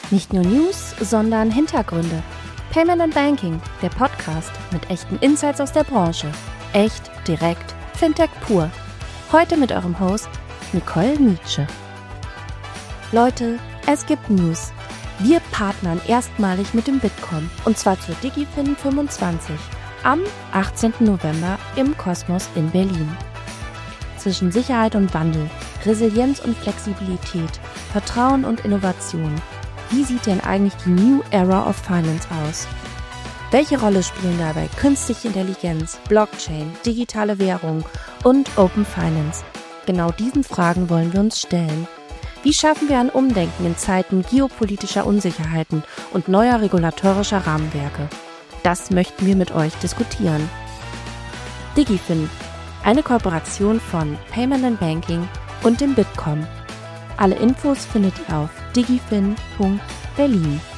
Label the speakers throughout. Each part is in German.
Speaker 1: Nicht nur News, sondern Hintergründe. Payment and Banking, der Podcast mit echten Insights aus der Branche. Echt, direkt, Fintech pur. Heute mit eurem Host Nicole Nietzsche. Leute, es gibt News. Wir partnern erstmalig mit dem Bitkom und zwar zur DigiFin 25 am 18. November im Kosmos in Berlin. Zwischen Sicherheit und Wandel, Resilienz und Flexibilität, Vertrauen und Innovation. Wie sieht denn eigentlich die New Era of Finance aus? Welche Rolle spielen dabei künstliche Intelligenz, Blockchain, digitale Währung und Open Finance? Genau diesen Fragen wollen wir uns stellen. Wie schaffen wir ein Umdenken in Zeiten geopolitischer Unsicherheiten und neuer regulatorischer Rahmenwerke? Das möchten wir mit euch diskutieren. DigiFin, eine Kooperation von Payment and Banking und dem Bitkom. Alle Infos findet ihr auf digifin.berlin.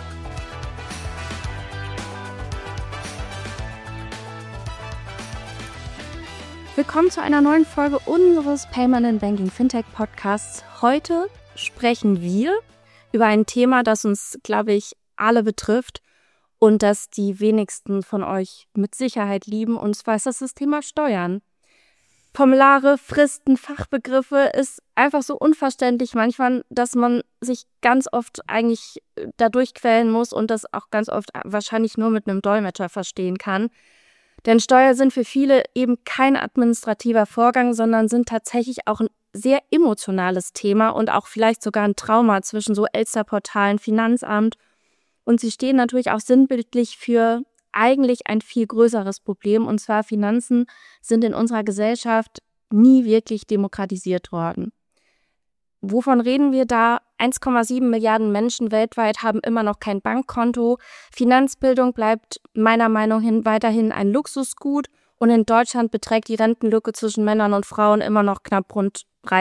Speaker 1: Willkommen zu einer neuen Folge unseres Payment and Banking Fintech Podcasts. Heute sprechen wir über ein Thema, das uns, glaube ich, alle betrifft und das die wenigsten von euch mit Sicherheit lieben. Und zwar ist das Thema Steuern. Formulare, Fristen, Fachbegriffe ist einfach so unverständlich manchmal, dass man sich ganz oft eigentlich da durchquälen muss und das auch ganz oft wahrscheinlich nur mit einem Dolmetscher verstehen kann. Denn Steuern sind für viele eben kein administrativer Vorgang, sondern sind tatsächlich auch ein sehr emotionales Thema und auch vielleicht sogar ein Trauma zwischen so Elsterportalen, Finanzamt. Und sie stehen natürlich auch sinnbildlich für eigentlich ein viel größeres Problem, und zwar Finanzen sind in unserer Gesellschaft nie wirklich demokratisiert worden. Wovon reden wir da? 1,7 Milliarden Menschen weltweit haben immer noch kein Bankkonto. Finanzbildung bleibt meiner Meinung nach weiterhin ein Luxusgut und in Deutschland beträgt die Rentenlücke zwischen Männern und Frauen immer noch knapp rund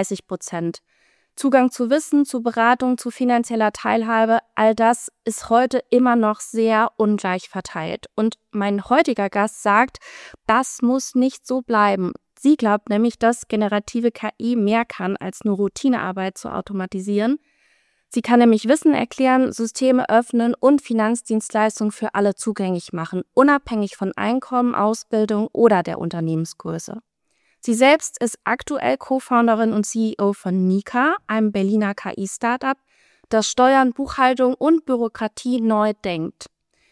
Speaker 1: 30%. Zugang zu Wissen, zu Beratung, zu finanzieller Teilhabe, all das ist heute immer noch sehr ungleich verteilt. Und mein heutiger Gast sagt, das muss nicht so bleiben. Sie glaubt nämlich, dass generative KI mehr kann, als nur Routinearbeit zu automatisieren. Sie kann nämlich Wissen erklären, Systeme öffnen und Finanzdienstleistungen für alle zugänglich machen, unabhängig von Einkommen, Ausbildung oder der Unternehmensgröße. Sie selbst ist aktuell Co-Founderin und CEO von Mika, einem Berliner KI-Startup, das Steuern, Buchhaltung und Bürokratie neu denkt.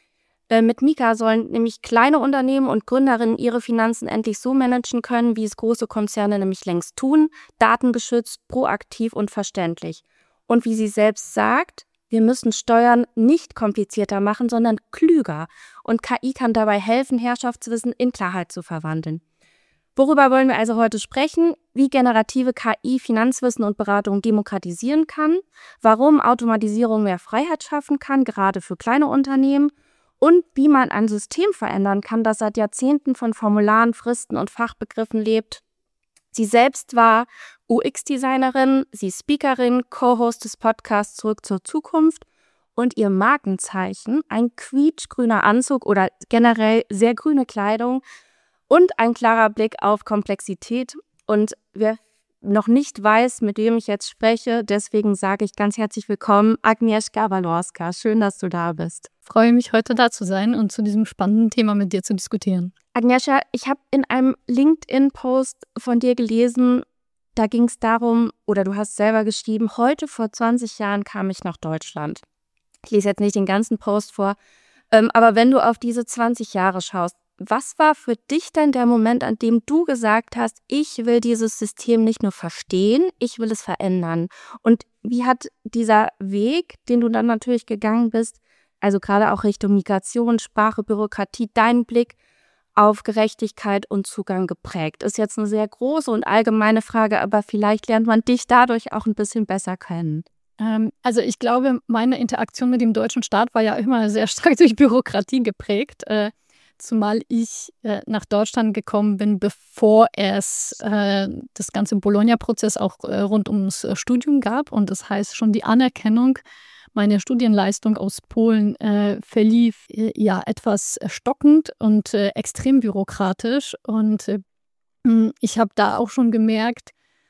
Speaker 1: Mit Mika sollen nämlich kleine Unternehmen und Gründerinnen ihre Finanzen endlich so managen können, wie es große Konzerne nämlich längst tun, datengeschützt, proaktiv und verständlich. Und wie sie selbst sagt, wir müssen Steuern nicht komplizierter machen, sondern klüger. Und KI kann dabei helfen, Herrschaftswissen in Klarheit zu verwandeln. Worüber wollen wir also heute sprechen? Wie generative KI Finanzwissen und Beratung demokratisieren kann, warum Automatisierung mehr Freiheit schaffen kann, gerade für kleine Unternehmen, und wie man ein System verändern kann, das seit Jahrzehnten von Formularen, Fristen und Fachbegriffen lebt. Sie selbst war UX-Designerin, sie ist Speakerin, Co-Host des Podcasts Zurück zur Zukunft und ihr Markenzeichen, ein quietschgrüner Anzug oder generell sehr grüne Kleidung, und ein klarer Blick auf Komplexität. Und wer noch nicht weiß, mit wem ich jetzt spreche, deswegen sage ich ganz herzlich willkommen, Agnieszka Walorska. Schön, dass du da bist.
Speaker 2: Freue mich, heute da zu sein und zu diesem spannenden Thema mit dir zu diskutieren.
Speaker 1: Agnieszka, ich habe in einem LinkedIn-Post von dir gelesen, da ging es darum, oder du hast selber geschrieben, heute vor 20 Jahren kam ich nach Deutschland. Ich lese jetzt nicht den ganzen Post vor, aber wenn du auf diese 20 Jahre schaust, was war für dich denn der Moment, an dem du gesagt hast, ich will dieses System nicht nur verstehen, ich will es verändern? Und wie hat dieser Weg, den du dann natürlich gegangen bist, also gerade auch Richtung Migration, Sprache, Bürokratie, deinen Blick auf Gerechtigkeit und Zugang geprägt? Ist jetzt eine sehr große und allgemeine Frage, aber vielleicht lernt man dich dadurch auch ein bisschen besser kennen.
Speaker 2: Also ich glaube, meine Interaktion mit dem deutschen Staat war ja immer sehr stark durch Bürokratie geprägt. Zumal ich nach Deutschland gekommen bin, bevor es das ganze Bologna-Prozess auch rund ums Studium gab. Und das heißt, schon die Anerkennung meiner Studienleistung aus Polen verlief etwas stockend und extrem bürokratisch. Und ich habe da auch schon gemerkt,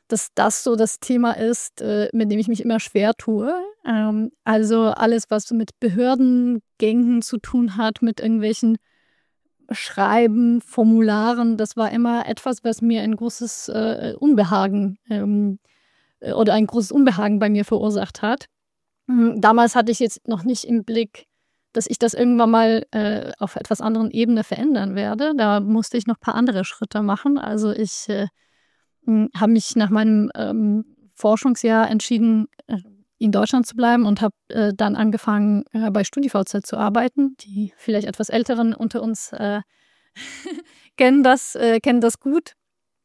Speaker 2: dass das so das Thema ist, mit dem ich mich immer schwer tue. Also alles, was so mit Behördengängen zu tun hat, mit irgendwelchen Schreiben, Formularen, das war immer etwas, was mir ein großes Unbehagen oder ein großes Unbehagen bei mir verursacht hat. Damals hatte ich jetzt noch nicht im Blick, dass ich das irgendwann mal auf etwas anderen Ebene verändern werde. Da musste ich noch ein paar andere Schritte machen. Also ich habe mich nach meinem Forschungsjahr entschieden, in Deutschland zu bleiben und habe dann angefangen, bei StudiVZ zu arbeiten. Die vielleicht etwas Älteren unter uns kennen das gut.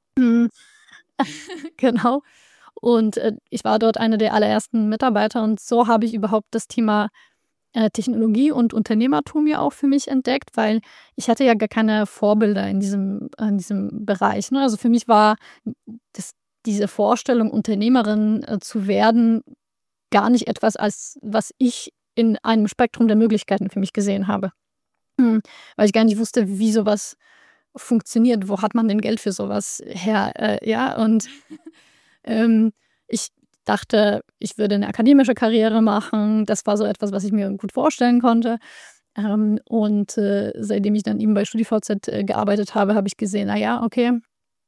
Speaker 2: Genau. Und ich war dort eine der allerersten Mitarbeiter und so habe ich überhaupt das Thema Technologie und Unternehmertum ja auch für mich entdeckt, weil ich hatte ja gar keine Vorbilder in diesem Bereich, ne? Also, für mich war diese Vorstellung, Unternehmerin zu werden, gar nicht etwas, als was ich in einem Spektrum der Möglichkeiten für mich gesehen habe. Weil ich gar nicht wusste, wie sowas funktioniert. Wo hat man denn Geld für sowas her? Ja, und ich dachte, ich würde eine akademische Karriere machen. Das war so etwas, was ich mir gut vorstellen konnte. Und seitdem ich dann eben bei StudiVZ gearbeitet habe, habe ich gesehen, na ja, okay,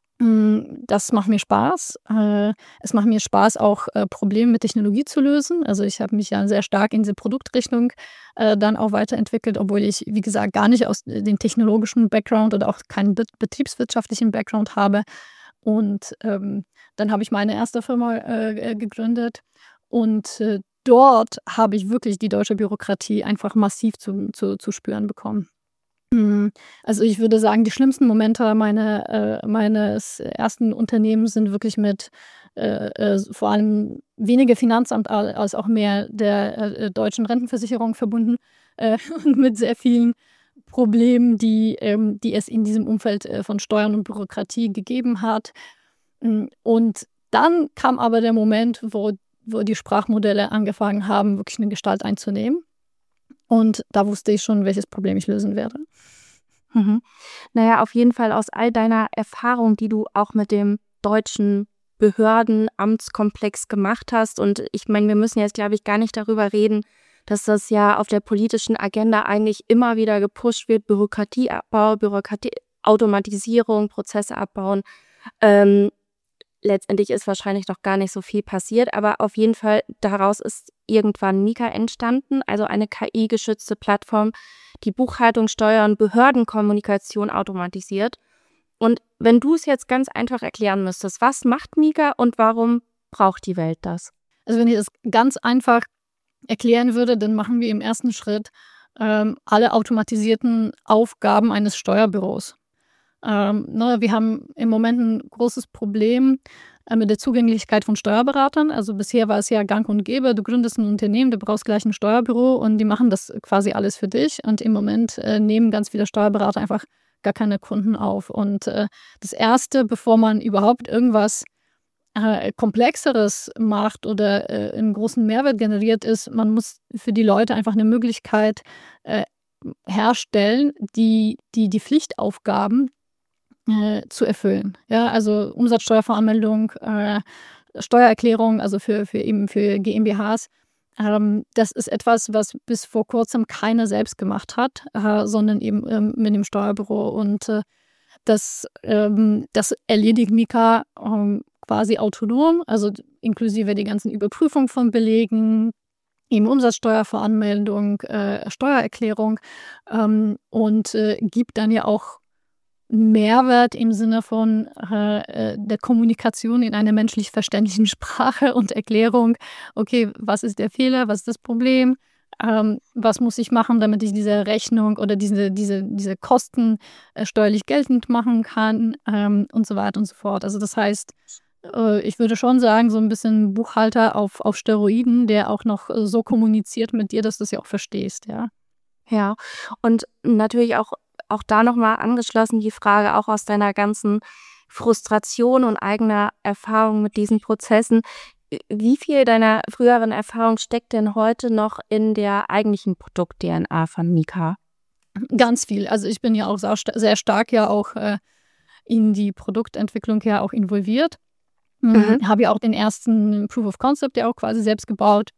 Speaker 2: das macht mir Spaß. Es macht mir Spaß, auch Probleme mit Technologie zu lösen. Also ich habe mich ja sehr stark in diese Produktrichtung dann auch weiterentwickelt, obwohl ich, wie gesagt, gar nicht aus dem technologischen Background oder auch keinen betriebswirtschaftlichen Background habe. Und dann habe ich meine erste Firma gegründet und dort habe ich wirklich die deutsche Bürokratie einfach massiv zu spüren bekommen. Also ich würde sagen, die schlimmsten Momente meines ersten Unternehmens sind wirklich mit vor allem weniger Finanzamt als auch mehr der deutschen Rentenversicherung verbunden und mit sehr vielen Problemen, die es in diesem Umfeld von Steuern und Bürokratie gegeben hat. Und dann kam aber der Moment, wo die Sprachmodelle angefangen haben, wirklich eine Gestalt einzunehmen. Und da wusste ich schon, welches Problem ich lösen werde.
Speaker 1: Naja, auf jeden Fall aus all deiner Erfahrung, die du auch mit dem deutschen Behördenamtskomplex gemacht hast. Und ich meine, wir müssen jetzt, glaube ich, gar nicht darüber reden, dass das ja auf der politischen Agenda eigentlich immer wieder gepusht wird. Bürokratieabbau, Automatisierung, Prozesse abbauen. Letztendlich ist wahrscheinlich noch gar nicht so viel passiert, aber auf jeden Fall daraus ist irgendwann Mika entstanden, also eine KI-geschützte Plattform, die Buchhaltung, Steuern, Behördenkommunikation automatisiert. Und wenn du es jetzt ganz einfach erklären müsstest, was macht Mika und warum braucht die Welt das?
Speaker 2: Also wenn ich das ganz einfach erklären würde, dann machen wir im ersten Schritt alle automatisierten Aufgaben eines Steuerbüros. Wir haben im Moment ein großes Problem mit der Zugänglichkeit von Steuerberatern. Also bisher war es ja gang und gäbe, du gründest ein Unternehmen, du brauchst gleich ein Steuerbüro und die machen das quasi alles für dich. Und im Moment nehmen ganz viele Steuerberater einfach gar keine Kunden auf. Und das Erste, bevor man überhaupt irgendwas Komplexeres macht oder einen großen Mehrwert generiert, ist, man muss für die Leute einfach eine Möglichkeit herstellen, die Pflichtaufgaben zu erfüllen. Ja, also Umsatzsteuervoranmeldung, Steuererklärung, also für GmbHs. Das ist etwas, was bis vor kurzem keiner selbst gemacht hat, sondern eben mit dem Steuerbüro. Und das erledigt Mika quasi autonom, also inklusive die ganzen Überprüfungen von Belegen, eben Umsatzsteuervoranmeldung, Steuererklärung und gibt dann ja auch Mehrwert im Sinne von der Kommunikation in einer menschlich verständlichen Sprache und Erklärung. Okay, was ist der Fehler, was ist das Problem, was muss ich machen, damit ich diese Rechnung oder diese Kosten steuerlich geltend machen kann und so weiter und so fort. Also das heißt, ich würde schon sagen, so ein bisschen Buchhalter auf Steroiden, der auch noch so kommuniziert mit dir, dass du es ja auch verstehst, ja.
Speaker 1: Ja, und natürlich auch da nochmal angeschlossen die Frage, auch aus deiner ganzen Frustration und eigener Erfahrung mit diesen Prozessen. Wie viel deiner früheren Erfahrung steckt denn heute noch in der eigentlichen Produkt-DNA von Mika?
Speaker 2: Ganz viel. Also ich bin ja auch sehr stark ja auch in die Produktentwicklung ja auch involviert. Habe ja auch den ersten Proof of Concept ja auch quasi selbst gebaut.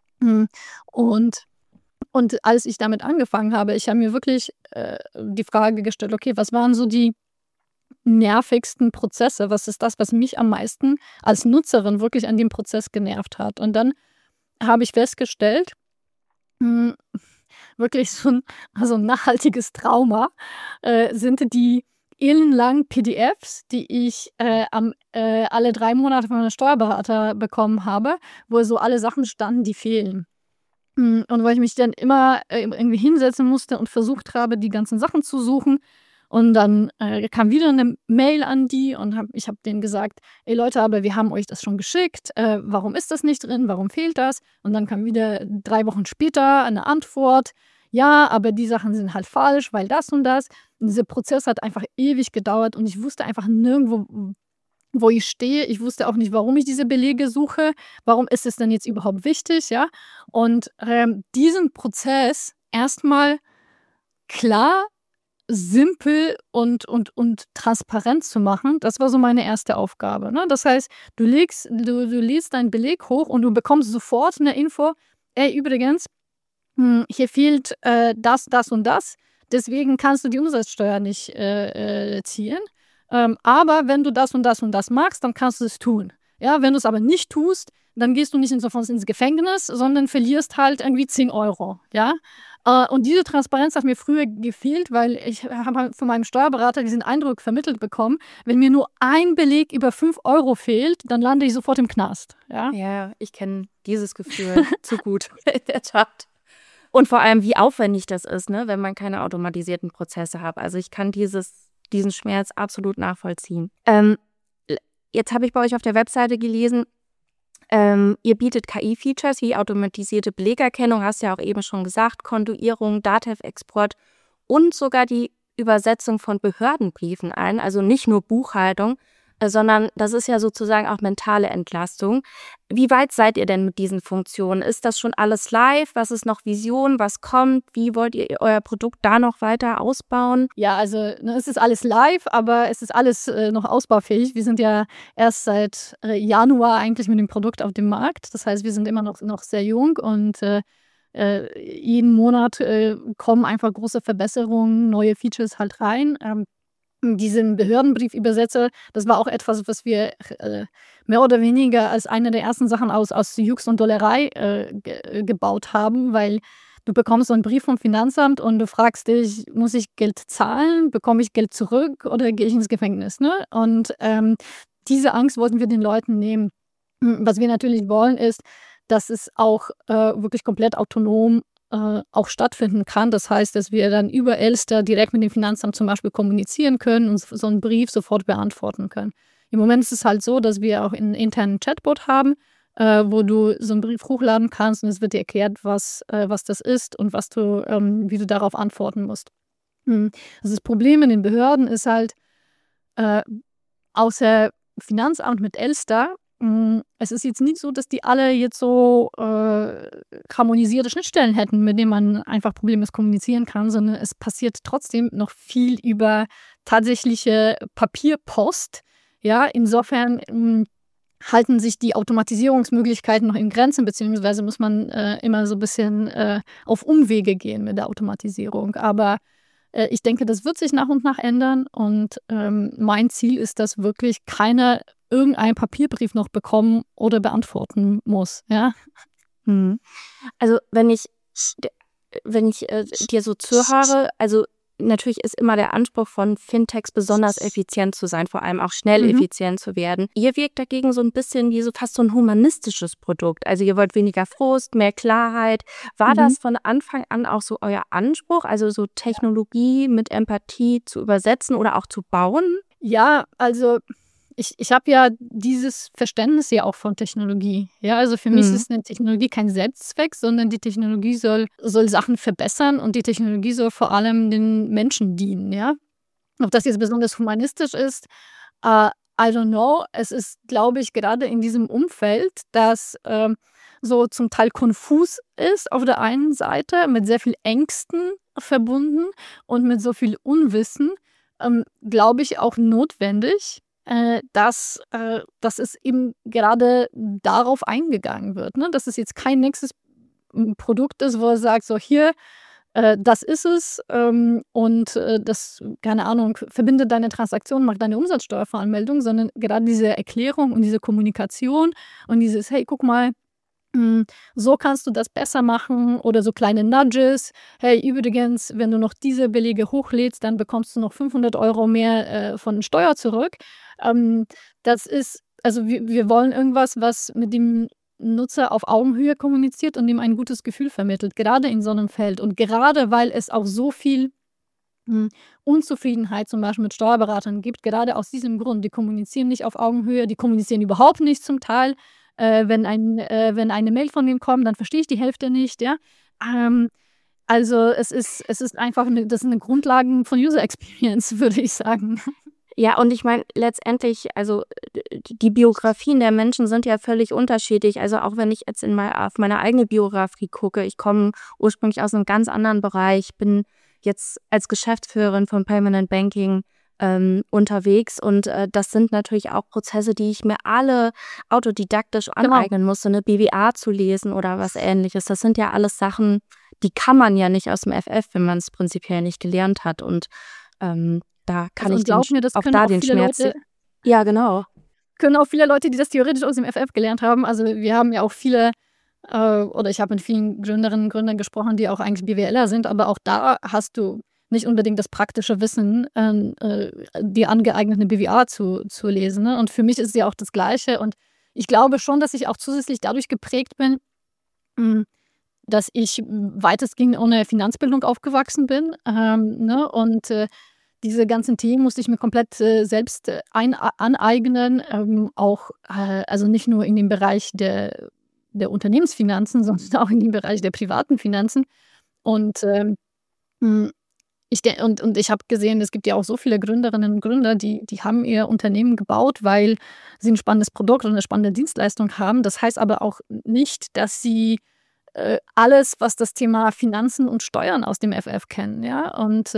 Speaker 2: Und als ich damit angefangen habe, ich habe mir wirklich die Frage gestellt, okay, was waren so die nervigsten Prozesse? Was ist das, was mich am meisten als Nutzerin wirklich an dem Prozess genervt hat? Und dann habe ich festgestellt, wirklich so ein nachhaltiges Trauma sind die ellenlangen PDFs, die ich alle 3 Monate von meinem Steuerberater bekommen habe, wo so alle Sachen standen, die fehlen. Und wo ich mich dann immer irgendwie hinsetzen musste und versucht habe, die ganzen Sachen zu suchen. Und dann kam wieder eine Mail an die und ich habe denen gesagt, ey Leute, aber wir haben euch das schon geschickt. Warum ist das nicht drin? Warum fehlt das? Und dann kam wieder 3 Wochen später eine Antwort. Ja, aber die Sachen sind halt falsch, weil das und das. Und dieser Prozess hat einfach ewig gedauert und ich wusste einfach nirgendwo, wo ich stehe. Ich wusste auch nicht, warum ich diese Belege suche. Warum ist es denn jetzt überhaupt wichtig? Ja? Und diesen Prozess erstmal klar, simpel und transparent zu machen, das war so meine erste Aufgabe. Ne? Das heißt, du lädst deinen Beleg hoch und du bekommst sofort eine Info, ey, übrigens, hier fehlt das und das, deswegen kannst du die Umsatzsteuer nicht ziehen. Aber wenn du das und das und das magst, dann kannst du es tun. Ja, wenn du es aber nicht tust, dann gehst du nicht sofort ins Gefängnis, sondern verlierst halt irgendwie 10 Euro. Ja? Und diese Transparenz hat mir früher gefehlt, weil ich habe von meinem Steuerberater diesen Eindruck vermittelt bekommen, wenn mir nur ein Beleg über 5 Euro fehlt, dann lande ich sofort im Knast.
Speaker 1: Ja, ich kenne dieses Gefühl zu gut, in der Tat. Und vor allem, wie aufwendig das ist, ne, wenn man keine automatisierten Prozesse hat. Also ich kann diesen Schmerz absolut nachvollziehen. Jetzt habe ich bei euch auf der Webseite gelesen, ihr bietet KI-Features wie automatisierte Belegerkennung, hast ja auch eben schon gesagt, Kontoierung, Datev-Export und sogar die Übersetzung von Behördenbriefen ein, also nicht nur Buchhaltung, sondern das ist ja sozusagen auch mentale Entlastung. Wie weit seid ihr denn mit diesen Funktionen? Ist das schon alles live? Was ist noch Vision? Was kommt? Wie wollt ihr euer Produkt da noch weiter ausbauen?
Speaker 2: Ja, also es ist alles live, aber es ist alles noch ausbaufähig. Wir sind ja erst seit Januar eigentlich mit dem Produkt auf dem Markt. Das heißt, wir sind immer noch sehr jung und jeden Monat kommen einfach große Verbesserungen, neue Features halt rein. Diesen Behördenbriefübersetzer, das war auch etwas, was wir mehr oder weniger als eine der ersten Sachen aus Jux und Dollerei gebaut haben, weil du bekommst so einen Brief vom Finanzamt und du fragst dich, muss ich Geld zahlen, bekomme ich Geld zurück oder gehe ich ins Gefängnis? Ne? Und diese Angst wollten wir den Leuten nehmen. Was wir natürlich wollen, ist, dass es auch wirklich komplett autonom auch stattfinden kann. Das heißt, dass wir dann über Elster direkt mit dem Finanzamt zum Beispiel kommunizieren können und so einen Brief sofort beantworten können. Im Moment ist es halt so, dass wir auch einen internen Chatbot haben, wo du so einen Brief hochladen kannst und es wird dir erklärt, was das ist und wie du darauf antworten musst. Also das Problem in den Behörden ist halt, außer Finanzamt mit Elster, es ist jetzt nicht so, dass die alle jetzt so harmonisierte Schnittstellen hätten, mit denen man einfach problemlos kommunizieren kann, sondern es passiert trotzdem noch viel über tatsächliche Papierpost. Ja, insofern halten sich die Automatisierungsmöglichkeiten noch in Grenzen, beziehungsweise muss man immer so ein bisschen auf Umwege gehen mit der Automatisierung. Aber ich denke, das wird sich nach und nach ändern und mein Ziel ist, dass wirklich keiner irgendeinen Papierbrief noch bekommen oder beantworten muss. Ja?
Speaker 1: Also wenn ich dir so zuhöre, also natürlich ist immer der Anspruch von Fintechs besonders effizient zu sein, vor allem auch schnell effizient zu werden. Ihr wirkt dagegen so ein bisschen wie so fast so ein humanistisches Produkt. Also ihr wollt weniger Frust, mehr Klarheit. War das von Anfang an auch so euer Anspruch, also so Technologie mit Empathie zu übersetzen oder auch zu bauen?
Speaker 2: Ja, also ich habe ja dieses Verständnis ja auch von Technologie. Ja, also für mich ist eine Technologie kein Selbstzweck, sondern die Technologie soll Sachen verbessern und die Technologie soll vor allem den Menschen dienen. Ja, ob das jetzt besonders humanistisch ist, I don't know. Es ist, glaube ich, gerade in diesem Umfeld, das so zum Teil konfus ist auf der einen Seite, mit sehr viel Ängsten verbunden und mit so viel Unwissen, glaube ich, auch notwendig. dass es eben gerade darauf eingegangen wird, ne? Dass es jetzt kein nächstes Produkt ist, wo er sagt, so hier, das ist es und das, keine Ahnung, verbinde deine Transaktion, mach deine Umsatzsteuervoranmeldung, sondern gerade diese Erklärung und diese Kommunikation und dieses, hey, guck mal, so kannst du das besser machen oder so kleine Nudges. Hey, übrigens, wenn du noch diese Belege hochlädst, dann bekommst du noch 500 € mehr von Steuer zurück. Das ist, also wir wollen irgendwas, was mit dem Nutzer auf Augenhöhe kommuniziert und ihm ein gutes Gefühl vermittelt, gerade in so einem Feld. Und gerade weil es auch so viel Unzufriedenheit zum Beispiel mit Steuerberatern gibt, gerade aus diesem Grund. Die kommunizieren nicht auf Augenhöhe, die kommunizieren überhaupt nicht zum Teil. Wenn eine Mail von denen kommt, dann verstehe ich die Hälfte nicht, ja. Also es ist einfach das sind Grundlagen von User Experience, würde ich sagen.
Speaker 1: Ja, und ich meine, letztendlich, also die Biografien der Menschen sind ja völlig unterschiedlich. Also auch wenn ich jetzt auf meine eigene Biografie gucke, ich komme ursprünglich aus einem ganz anderen Bereich, bin jetzt als Geschäftsführerin von Payment & Banking unterwegs und das sind natürlich auch Prozesse, die ich mir alle autodidaktisch aneignen musste, eine BWA zu lesen oder was Ähnliches. Das sind ja alles Sachen, die kann man ja nicht aus dem FF, wenn man es prinzipiell nicht gelernt hat und da kann ich den Schmerz sehen. Ja, genau.
Speaker 2: Können auch viele Leute, die das theoretisch aus dem FF gelernt haben. Also wir haben ja auch viele, oder ich habe mit vielen Gründerinnen und Gründern gesprochen, die auch eigentlich BWLer sind, aber auch da hast du nicht unbedingt das praktische Wissen, die angeeignete BWA zu lesen. Ne? Und für mich ist es ja auch das Gleiche. Und ich glaube schon, dass ich auch zusätzlich dadurch geprägt bin, dass ich weitestgehend ohne Finanzbildung aufgewachsen bin. Ne? Und diese ganzen Themen musste ich mir komplett selbst aneignen, auch also nicht nur in dem Bereich der Unternehmensfinanzen, sondern auch in dem Bereich der privaten Finanzen. Und ich habe gesehen, es gibt ja auch so viele Gründerinnen und Gründer, die haben ihr Unternehmen gebaut, weil sie ein spannendes Produkt und eine spannende Dienstleistung haben. Das heißt aber auch nicht, dass sie alles, was das Thema Finanzen und Steuern aus dem FF kennen. Ja? Und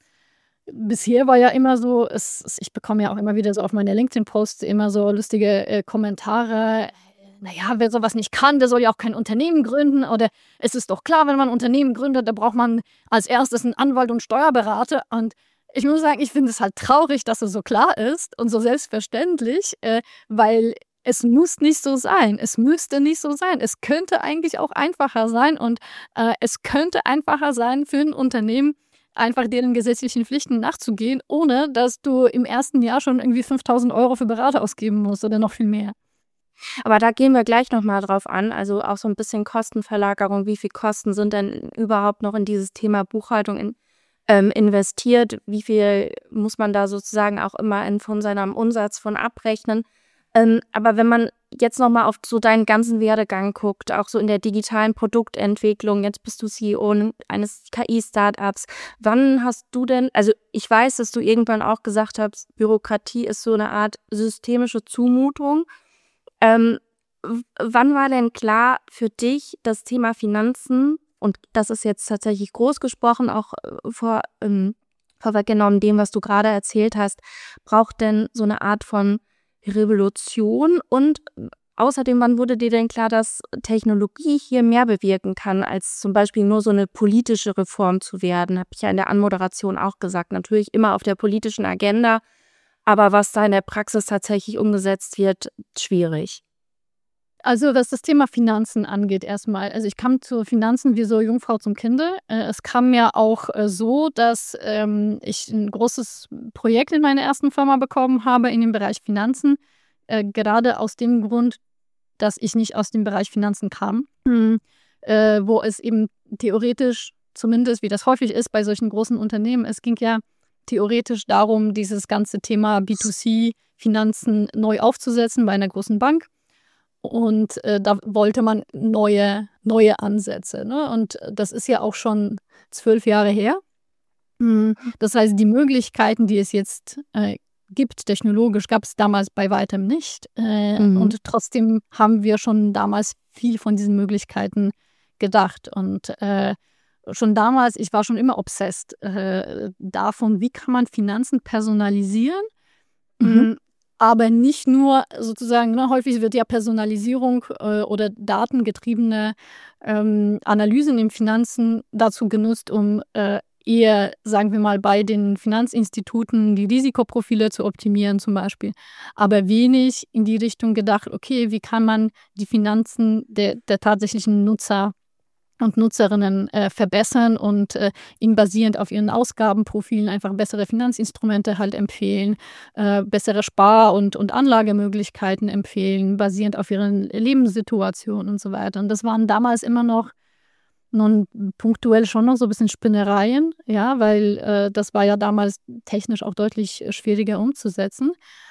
Speaker 2: bisher war ja immer so, ich bekomme ja auch immer wieder so auf meine LinkedIn-Posts immer so lustige Kommentare. Naja, wer sowas nicht kann, der soll ja auch kein Unternehmen gründen. Oder es ist doch klar, wenn man ein Unternehmen gründet, da braucht man als erstes einen Anwalt und Steuerberater. Und ich muss sagen, ich finde es halt traurig, dass es so klar ist und so selbstverständlich, weil es muss nicht so sein. Es müsste nicht so sein. Es könnte eigentlich auch einfacher sein. Und es könnte einfacher sein für ein Unternehmen, einfach deren gesetzlichen Pflichten nachzugehen, ohne dass du im ersten Jahr schon irgendwie 5.000 € für Berater ausgeben musst oder noch viel mehr.
Speaker 1: Aber da gehen wir gleich nochmal drauf an, also auch so ein bisschen Kostenverlagerung. Wie viel Kosten sind denn überhaupt noch in dieses Thema Buchhaltung investiert? Wie viel muss man da sozusagen auch immer von seinem Umsatz von abrechnen? Aber wenn man jetzt nochmal auf so deinen ganzen Werdegang guckt, auch so in der digitalen Produktentwicklung, jetzt bist du CEO eines KI-Startups. Wann hast du denn, also ich weiß, dass du irgendwann auch gesagt hast, Bürokratie ist so eine Art systemische Zumutung. Wann war denn klar für dich das Thema Finanzen, und das ist jetzt tatsächlich groß gesprochen, auch vorweggenommen dem, was du gerade erzählt hast, braucht denn so eine Art von Revolution? Und außerdem, wann wurde dir denn klar, dass Technologie hier mehr bewirken kann, als zum Beispiel nur so eine politische Reform zu werden? Habe ich ja in der Anmoderation auch gesagt. Natürlich immer auf der politischen Agenda, aber was da in der Praxis tatsächlich umgesetzt wird, schwierig.
Speaker 2: Also was das Thema Finanzen angeht erstmal. Also ich kam zu Finanzen wie so Jungfrau zum Kinde. Es kam mir auch so, dass ich ein großes Projekt in meiner ersten Firma bekommen habe in dem Bereich Finanzen. Gerade aus dem Grund, dass ich nicht aus dem Bereich Finanzen kam. Wo es eben theoretisch, zumindest wie das häufig ist bei solchen großen Unternehmen, es ging ja theoretisch darum, dieses ganze Thema B2C-Finanzen neu aufzusetzen bei einer großen Bank. Und da wollte man neue Ansätze. Ne? Und das ist ja auch schon 12 Jahre her. Das heißt, die Möglichkeiten, die es jetzt gibt, technologisch, gab es damals bei weitem nicht. Und trotzdem haben wir schon damals viel von diesen Möglichkeiten gedacht. Und schon damals, ich war schon immer obsessed davon, wie kann man Finanzen personalisieren. aber nicht nur sozusagen, ne, häufig wird ja Personalisierung oder datengetriebene Analysen in Finanzen dazu genutzt, um eher, sagen wir mal, bei den Finanzinstituten die Risikoprofile zu optimieren zum Beispiel, aber wenig in die Richtung gedacht, okay, wie kann man die Finanzen der tatsächlichen Nutzer und Nutzerinnen verbessern und ihnen basierend auf ihren Ausgabenprofilen einfach bessere Finanzinstrumente halt empfehlen, bessere Spar- und Anlagemöglichkeiten empfehlen, basierend auf ihren Lebenssituationen und so weiter. Und das waren damals immer noch nun punktuell schon noch so ein bisschen Spinnereien, ja, weil das war ja damals technisch auch deutlich schwieriger umzusetzen.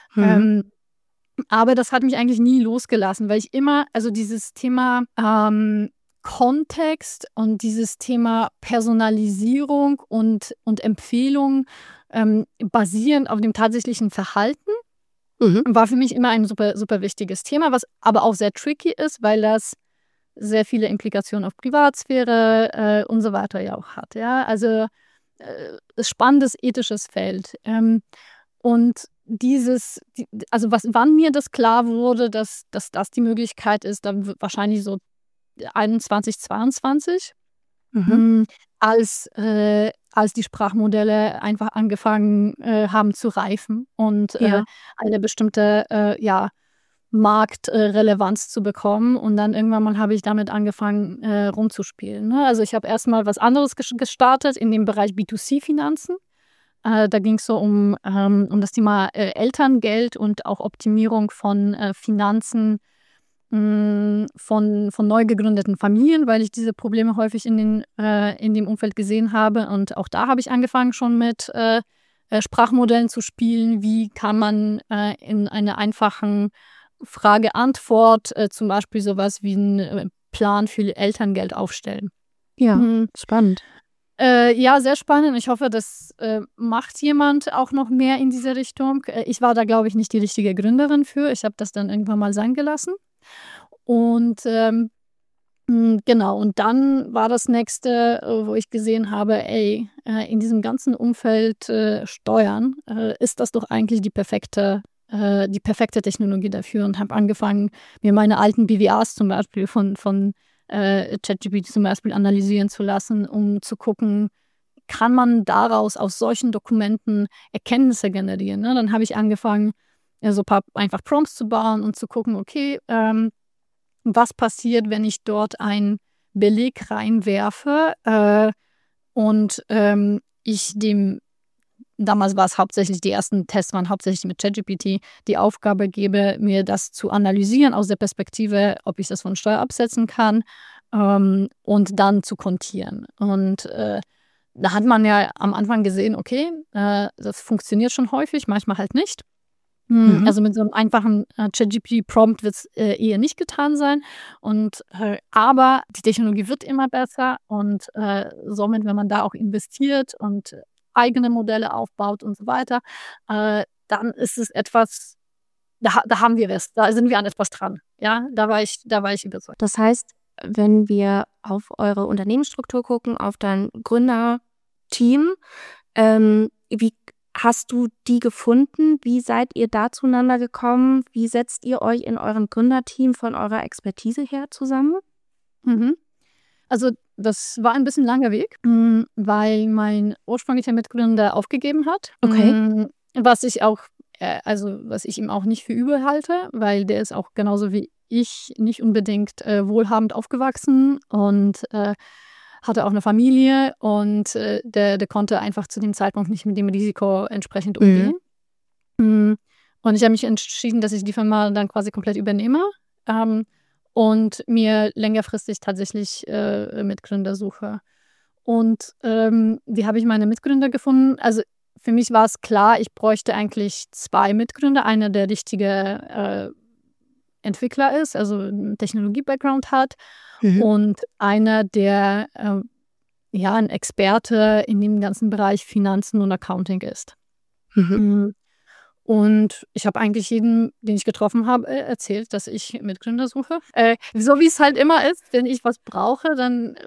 Speaker 2: Aber das hat mich eigentlich nie losgelassen, weil ich immer, also dieses Thema Kontext und dieses Thema Personalisierung und Empfehlung basierend auf dem tatsächlichen Verhalten war für mich immer ein super, super wichtiges Thema, was aber auch sehr tricky ist, weil das sehr viele Implikationen auf Privatsphäre und so weiter ja auch hat. Ja? Also spannendes ethisches Feld. Und wann mir das klar wurde, dass das die Möglichkeit ist, dann wahrscheinlich so 21, 22, als die Sprachmodelle einfach angefangen haben zu reifen und eine bestimmte Marktrelevanz zu bekommen. Und dann irgendwann mal habe ich damit angefangen rumzuspielen. Ne? Also ich habe erstmal was anderes gestartet in dem Bereich B2C-Finanzen. Da ging es so um das Thema Elterngeld und auch Optimierung von Finanzen von neu gegründeten Familien, weil ich diese Probleme häufig in dem Umfeld gesehen habe. Und auch da habe ich angefangen schon mit Sprachmodellen zu spielen. Wie kann man in einer einfachen Frage-Antwort zum Beispiel sowas wie einen Plan für Elterngeld aufstellen.
Speaker 1: Ja, spannend.
Speaker 2: Ja, sehr spannend. Ich hoffe, das macht jemand auch noch mehr in diese Richtung. Ich war da, glaube ich, nicht die richtige Gründerin für. Ich habe das dann irgendwann mal sein gelassen. Und genau, und dann war das nächste, wo ich gesehen habe, in diesem ganzen Umfeld Steuern, ist das doch eigentlich die perfekte Technologie dafür, und habe angefangen, mir meine alten BWAs zum Beispiel von ChatGPT zum Beispiel analysieren zu lassen, um zu gucken, kann man daraus aus solchen Dokumenten Erkenntnisse generieren. Ne? Dann habe ich angefangen, so ein paar einfach Prompts zu bauen und zu gucken, okay, was passiert, wenn ich dort einen Beleg reinwerfe und damals war es hauptsächlich, die ersten Tests waren hauptsächlich mit ChatGPT, die Aufgabe gebe, mir das zu analysieren aus der Perspektive, ob ich das von Steuer absetzen kann und dann zu kontieren. Und da hat man ja am Anfang gesehen, okay, das funktioniert schon häufig, manchmal halt nicht. Also mit so einem einfachen ChatGPT-Prompt wird es eher nicht getan sein. Aber die Technologie wird immer besser und somit, wenn man da auch investiert und eigene Modelle aufbaut und so weiter, dann ist es etwas, da haben wir was, da sind wir an etwas dran. Ja, da war ich überzeugt.
Speaker 1: Das heißt, wenn wir auf eure Unternehmensstruktur gucken, auf dein Gründerteam, wie hast du die gefunden? Wie seid ihr da zueinander gekommen? Wie setzt ihr euch in eurem Gründerteam von eurer Expertise her zusammen?
Speaker 2: Also das war ein bisschen langer Weg, weil mein ursprünglicher Mitgründer aufgegeben hat.
Speaker 1: Okay.
Speaker 2: Was ich ihm auch nicht für übel halte, weil der ist auch genauso wie ich nicht unbedingt wohlhabend aufgewachsen und hatte auch eine Familie und der konnte einfach zu dem Zeitpunkt nicht mit dem Risiko entsprechend umgehen. Und ich habe mich entschieden, dass ich die Firma dann quasi komplett übernehme und mir längerfristig tatsächlich Mitgründer suche. Und wie habe ich meine Mitgründer gefunden? Also für mich war es klar, ich bräuchte eigentlich 2 Mitgründer. Einer, der richtige Entwickler ist, also einen Technologie-Background hat, und einer, der ein Experte in dem ganzen Bereich Finanzen und Accounting ist. Und ich habe eigentlich jedem, den ich getroffen habe, erzählt, dass ich Mitgründer suche. So wie es halt immer ist, wenn ich was brauche, dann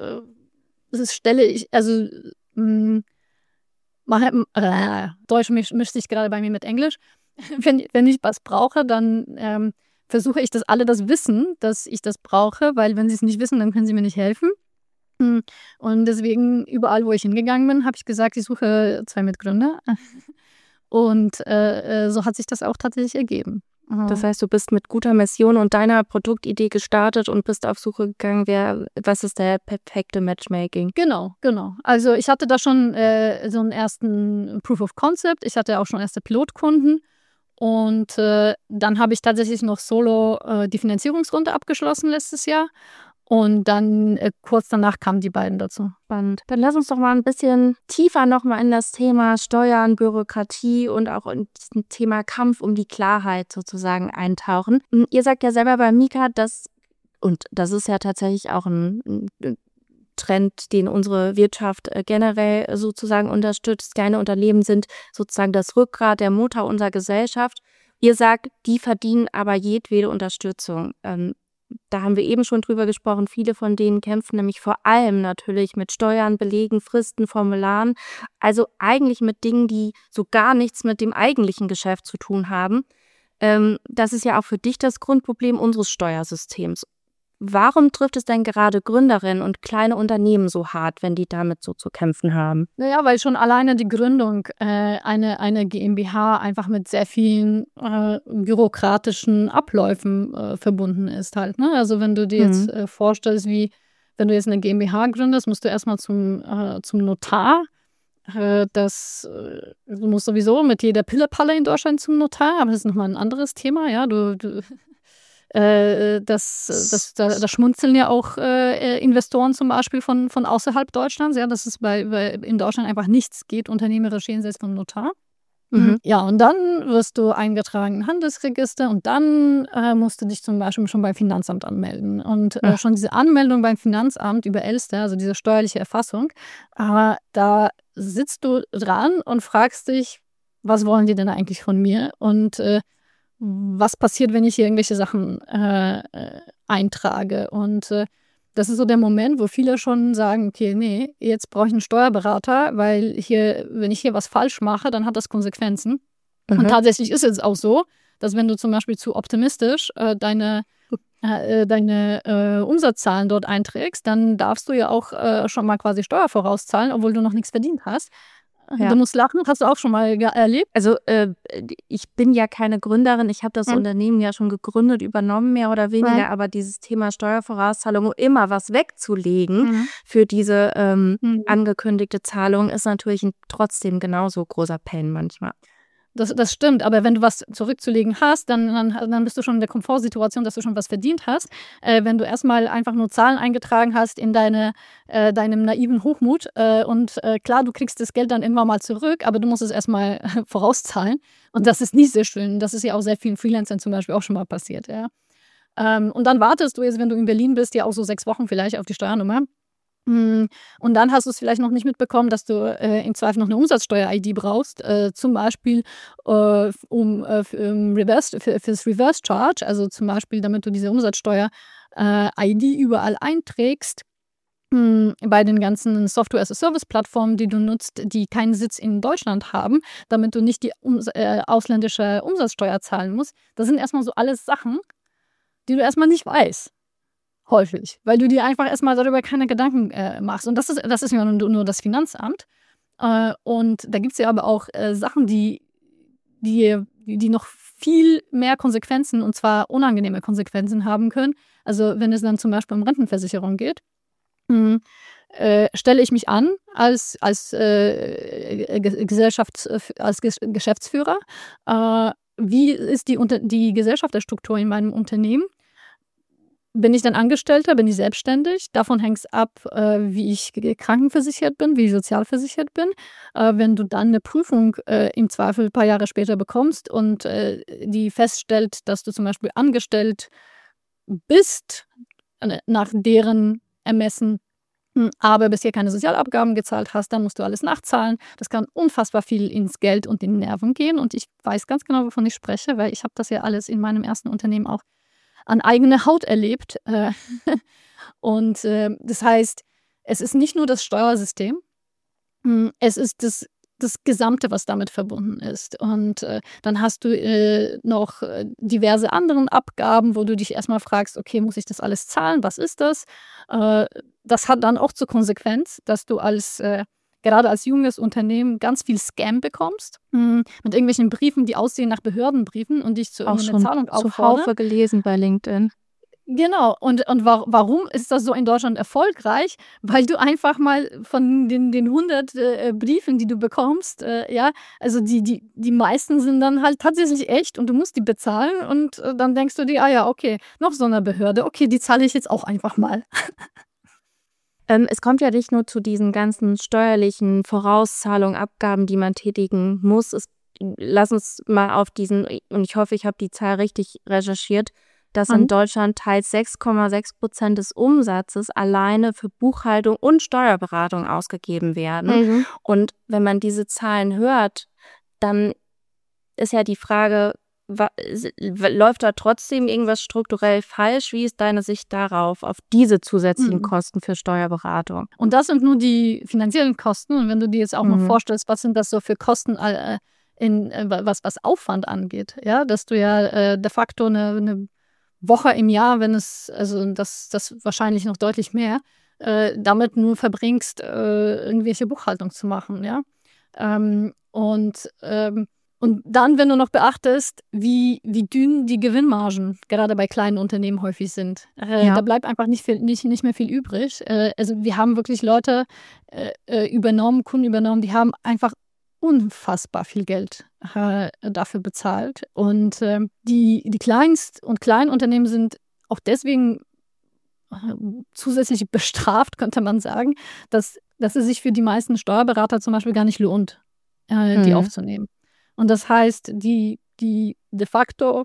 Speaker 2: Deutsch mischt sich gerade bei mir mit Englisch. wenn ich was brauche, dann versuche ich, dass alle das wissen, dass ich das brauche, weil wenn sie es nicht wissen, dann können sie mir nicht helfen. Und deswegen, überall, wo ich hingegangen bin, habe ich gesagt, ich suche 2 Mitgründer. Und so hat sich das auch tatsächlich ergeben.
Speaker 1: Das heißt, du bist mit guter Mission und deiner Produktidee gestartet und bist auf Suche gegangen, was ist der perfekte Matchmaking?
Speaker 2: Genau. Also ich hatte da schon so einen ersten Proof of Concept. Ich hatte auch schon erste Pilotkunden. Und dann habe ich tatsächlich noch solo die Finanzierungsrunde abgeschlossen letztes Jahr. Und dann kurz danach kamen die beiden dazu.
Speaker 1: Spannend. Dann lass uns doch mal ein bisschen tiefer nochmal in das Thema Steuern, Bürokratie und auch in das Thema Kampf um die Klarheit sozusagen eintauchen. Ihr sagt ja selber bei Mika, und das ist ja tatsächlich auch ein Trend, den unsere Wirtschaft generell sozusagen unterstützt. Kleine Unternehmen sind sozusagen das Rückgrat, der Motor unserer Gesellschaft. Ihr sagt, die verdienen aber jedwede Unterstützung. Da haben wir eben schon drüber gesprochen. Viele von denen kämpfen nämlich vor allem natürlich mit Steuern, Belegen, Fristen, Formularen. Also eigentlich mit Dingen, die so gar nichts mit dem eigentlichen Geschäft zu tun haben. Das ist ja auch für dich das Grundproblem unseres Steuersystems. Warum trifft es denn gerade Gründerinnen und kleine Unternehmen so hart, wenn die damit so zu kämpfen haben?
Speaker 2: Naja, weil schon alleine die Gründung eine GmbH einfach mit sehr vielen bürokratischen Abläufen verbunden ist halt. Ne? Also wenn du dir jetzt vorstellst, wie wenn du jetzt eine GmbH gründest, musst du erstmal zum Notar. Du musst sowieso mit jeder Pille-Palle in Deutschland zum Notar, aber das ist nochmal ein anderes Thema. Ja, da schmunzeln ja auch Investoren zum Beispiel von außerhalb Deutschlands, ja, dass es in Deutschland einfach nichts geht, unternehmerisch jenseits vom Notar. Ja, und dann wirst du eingetragen im Handelsregister und dann musst du dich zum Beispiel schon beim Finanzamt anmelden. Und schon diese Anmeldung beim Finanzamt über Elster, also diese steuerliche Erfassung, da sitzt du dran und fragst dich, was wollen die denn eigentlich von mir? Und was passiert, wenn ich hier irgendwelche Sachen eintrage? Und das ist so der Moment, wo viele schon sagen, okay, nee, jetzt brauche ich einen Steuerberater, weil wenn ich hier was falsch mache, dann hat das Konsequenzen. Und tatsächlich ist es auch so, dass wenn du zum Beispiel zu optimistisch deine Umsatzzahlen dort einträgst, dann darfst du ja auch schon mal quasi Steuer vorauszahlen, obwohl du noch nichts verdient hast. Ja. Du musst lachen, hast du auch schon mal erlebt?
Speaker 1: Also ich bin ja keine Gründerin, ich habe das Unternehmen ja schon gegründet, übernommen mehr oder weniger, aber dieses Thema Steuervorauszahlung, um immer was wegzulegen für diese angekündigte Zahlung, ist natürlich trotzdem genauso großer Pain manchmal.
Speaker 2: Das stimmt, aber wenn du was zurückzulegen hast, dann bist du schon in der Komfortsituation, dass du schon was verdient hast. Wenn du erstmal einfach nur Zahlen eingetragen hast in deinem naiven Hochmut und klar, du kriegst das Geld dann irgendwann mal zurück, aber du musst es erstmal vorauszahlen und das ist nicht sehr schön. Das ist ja auch sehr vielen Freelancern zum Beispiel auch schon mal passiert. Ja. Und dann wartest du jetzt, wenn du in Berlin bist, ja auch so 6 Wochen vielleicht auf die Steuernummer. Und dann hast du es vielleicht noch nicht mitbekommen, dass du im Zweifel noch eine Umsatzsteuer-ID brauchst, zum Beispiel fürs Reverse Charge, also zum Beispiel, damit du diese Umsatzsteuer-ID überall einträgst. Bei den ganzen Software-as-a-Service-Plattformen, die du nutzt, die keinen Sitz in Deutschland haben, damit du nicht die ausländische Umsatzsteuer zahlen musst. Das sind erstmal so alles Sachen, die du erstmal nicht weißt. Häufig, weil du dir einfach erstmal darüber keine Gedanken machst. Und das ist ja nur das Finanzamt. Und da gibt es ja aber auch Sachen, die noch viel mehr Konsequenzen, und zwar unangenehme Konsequenzen haben können. Also wenn es dann zum Beispiel um Rentenversicherung geht, stelle ich mich an als Geschäftsführer. Wie ist die Gesellschafterstruktur in meinem Unternehmen? Bin ich dann Angestellter, bin ich selbstständig? Davon hängt es ab, wie ich krankenversichert bin, wie ich sozialversichert bin. Wenn du dann eine Prüfung im Zweifel ein paar Jahre später bekommst und die feststellt, dass du zum Beispiel angestellt bist, nach deren Ermessen, aber bisher keine Sozialabgaben gezahlt hast, dann musst du alles nachzahlen. Das kann unfassbar viel ins Geld und in die Nerven gehen. Und ich weiß ganz genau, wovon ich spreche, weil ich habe das ja alles in meinem ersten Unternehmen auch an eigene Haut erlebt. Das heißt, es ist nicht nur das Steuersystem, es ist das das Gesamte, was damit verbunden ist. Und dann hast du noch diverse anderen Abgaben, wo du dich erstmal fragst, okay, muss ich das alles zahlen? Was ist das? Das hat dann auch zur Konsequenz, dass du gerade als junges Unternehmen ganz viel Scam bekommst, mit irgendwelchen Briefen, die aussehen nach Behördenbriefen und dich zu
Speaker 1: Auch
Speaker 2: irgendeiner
Speaker 1: schon
Speaker 2: Zahlung auffordern.
Speaker 1: zuhauf gelesen bei LinkedIn.
Speaker 2: Genau. Und warum ist das so in Deutschland erfolgreich? Weil du einfach mal von den 100 Briefen, die du bekommst, also die meisten sind dann halt tatsächlich echt und du musst die bezahlen und dann denkst du dir, ja, okay, noch so eine Behörde, okay, die zahle ich jetzt auch einfach mal.
Speaker 1: Es kommt ja nicht nur zu diesen ganzen steuerlichen Vorauszahlungen, Abgaben, die man tätigen muss. Lass uns mal auf diesen, und ich hoffe, ich habe die Zahl richtig recherchiert, dass in Deutschland teils 6,6% des Umsatzes alleine für Buchhaltung und Steuerberatung ausgegeben werden. Und wenn man diese Zahlen hört, dann ist ja die Frage, läuft da trotzdem irgendwas strukturell falsch? Wie ist deine Sicht darauf, auf diese zusätzlichen Kosten für Steuerberatung?
Speaker 2: Und das sind nur die finanziellen Kosten. Und wenn du dir jetzt auch mal vorstellst, was sind das so für Kosten was Aufwand angeht, ja, dass du ja de facto eine Woche im Jahr, also das wahrscheinlich noch deutlich mehr, damit nur verbringst, irgendwelche Buchhaltung zu machen, ja. Und dann, wenn du noch beachtest, wie dünn die Gewinnmargen gerade bei kleinen Unternehmen häufig sind, da bleibt einfach nicht mehr viel übrig. Also wir haben wirklich Leute Kunden übernommen, die haben einfach unfassbar viel Geld dafür bezahlt. Und die Kleinst- und Kleinunternehmen sind auch deswegen zusätzlich bestraft, könnte man sagen, dass es sich für die meisten Steuerberater zum Beispiel gar nicht lohnt, die aufzunehmen. Und das heißt, die de facto,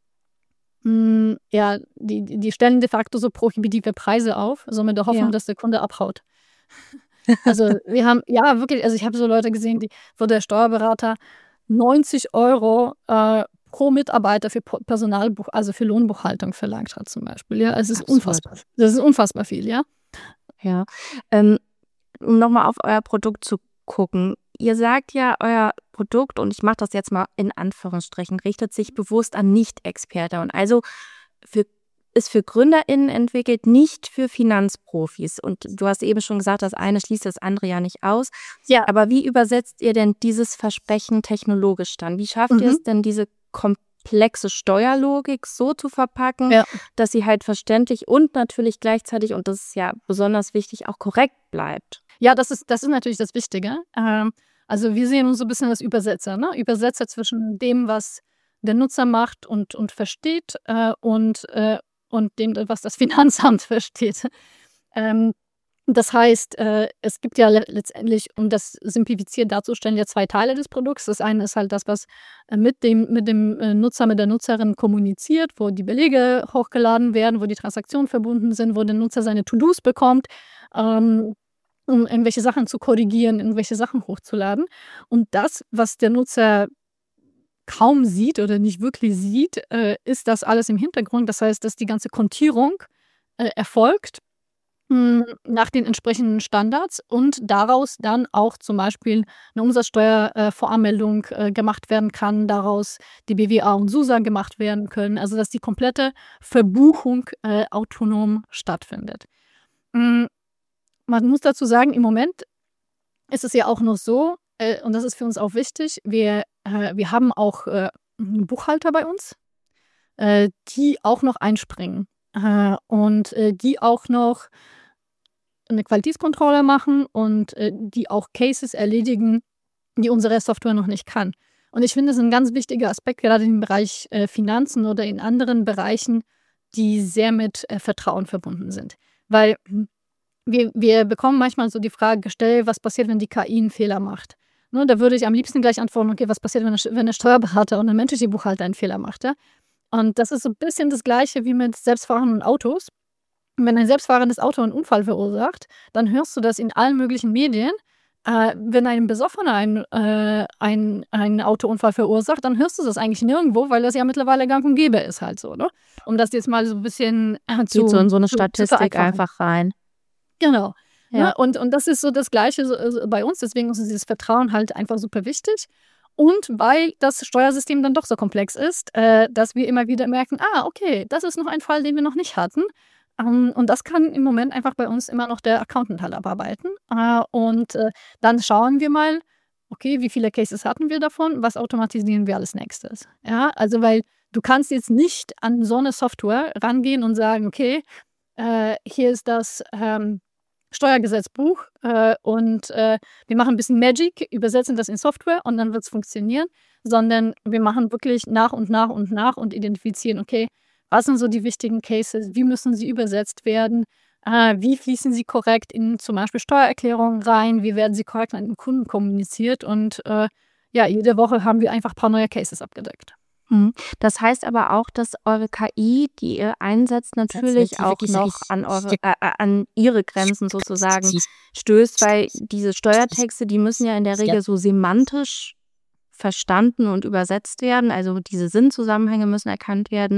Speaker 2: die stellen de facto so prohibitive Preise auf, so mit der Hoffnung, dass der Kunde abhaut. Also wir haben, wirklich, also ich habe so Leute gesehen, wo der Steuerberater 90 € pro Mitarbeiter für also für Lohnbuchhaltung verlangt hat zum Beispiel. Ja, es ist unfassbar. Das ist unfassbar viel, ja.
Speaker 1: Ja, um nochmal auf euer Produkt zu gucken. Ihr sagt ja, euer Produkt, und ich mache das jetzt mal in Anführungsstrichen, richtet sich bewusst an Nicht-Experten und also ist für GründerInnen entwickelt, nicht für Finanzprofis. Und du hast eben schon gesagt, das eine schließt das andere ja nicht aus.
Speaker 2: Ja.
Speaker 1: Aber wie übersetzt ihr denn dieses Versprechen technologisch dann? Wie schafft ihr es denn, diese komplexe Steuerlogik so zu verpacken, dass sie halt verständlich und natürlich gleichzeitig, und das ist ja besonders wichtig, auch korrekt bleibt?
Speaker 2: Ja, das ist natürlich das Wichtige. Also wir sehen uns so ein bisschen als Übersetzer, ne? Übersetzer zwischen dem, was der Nutzer macht und versteht und dem, was das Finanzamt versteht. Das heißt, es gibt ja letztendlich, um das simplifiziert darzustellen, ja 2 Teile des Produkts. Das eine ist halt das, was mit dem Nutzer, mit der Nutzerin kommuniziert, wo die Belege hochgeladen werden, wo die Transaktionen verbunden sind, wo der Nutzer seine To-Dos bekommt, um irgendwelche Sachen zu korrigieren, irgendwelche Sachen hochzuladen. Und das, was der Nutzer kaum sieht oder nicht wirklich sieht, ist das alles im Hintergrund. Das heißt, dass die ganze Kontierung erfolgt nach den entsprechenden Standards und daraus dann auch zum Beispiel eine Umsatzsteuervoranmeldung gemacht werden kann, daraus die BWA und SUSA gemacht werden können, also dass die komplette Verbuchung autonom stattfindet. Man muss dazu sagen, im Moment ist es ja auch noch so, und das ist für uns auch wichtig, wir haben auch Buchhalter bei uns, die auch noch einspringen und die auch noch eine Qualitätskontrolle machen und die auch Cases erledigen, die unsere Software noch nicht kann. Und ich finde, das ist ein ganz wichtiger Aspekt, gerade im Bereich Finanzen oder in anderen Bereichen, die sehr mit Vertrauen verbunden sind. Weil wir bekommen manchmal so die Frage gestellt, was passiert, wenn die KI einen Fehler macht? Ne, da würde ich am liebsten gleich antworten, okay, was passiert, wenn der Steuerberater und ein menschlicher Buchhalter einen Fehler macht? Ja? Und das ist so ein bisschen das Gleiche wie mit selbstfahrenden Autos. Wenn ein selbstfahrendes Auto einen Unfall verursacht, dann hörst du das in allen möglichen Medien. Wenn ein Besoffener einen Autounfall verursacht, dann hörst du das eigentlich nirgendwo, weil das ja mittlerweile gang und gäbe ist halt so, ne? Um das jetzt mal so ein bisschen
Speaker 1: Geht so in so eine Statistik einfach rein.
Speaker 2: Genau.
Speaker 1: Ja.
Speaker 2: Ne? Und das ist so das Gleiche bei uns. Deswegen ist dieses Vertrauen halt einfach super wichtig. Und weil das Steuersystem dann doch so komplex ist, dass wir immer wieder merken, okay, das ist noch ein Fall, den wir noch nicht hatten. Und das kann im Moment einfach bei uns immer noch der Accountant halt abarbeiten. Dann schauen wir mal, okay, wie viele Cases hatten wir davon? Was automatisieren wir als nächstes? Ja, also weil du kannst jetzt nicht an so eine Software rangehen und sagen, okay, hier ist das Steuergesetzbuch und wir machen ein bisschen Magic, übersetzen das in Software und dann wird es funktionieren, sondern wir machen wirklich nach und nach und identifizieren, okay, was sind so die wichtigen Cases, wie müssen sie übersetzt werden, wie fließen sie korrekt in zum Beispiel Steuererklärungen rein, wie werden sie korrekt an den Kunden kommuniziert und jede Woche haben wir einfach ein paar neue Cases abgedeckt.
Speaker 1: Das heißt aber auch, dass eure KI, die ihr einsetzt, natürlich auch noch an ihre Grenzen sozusagen stößt, weil diese Steuertexte, die müssen ja in der Regel so semantisch verstanden und übersetzt werden. Also diese Sinnzusammenhänge müssen erkannt werden.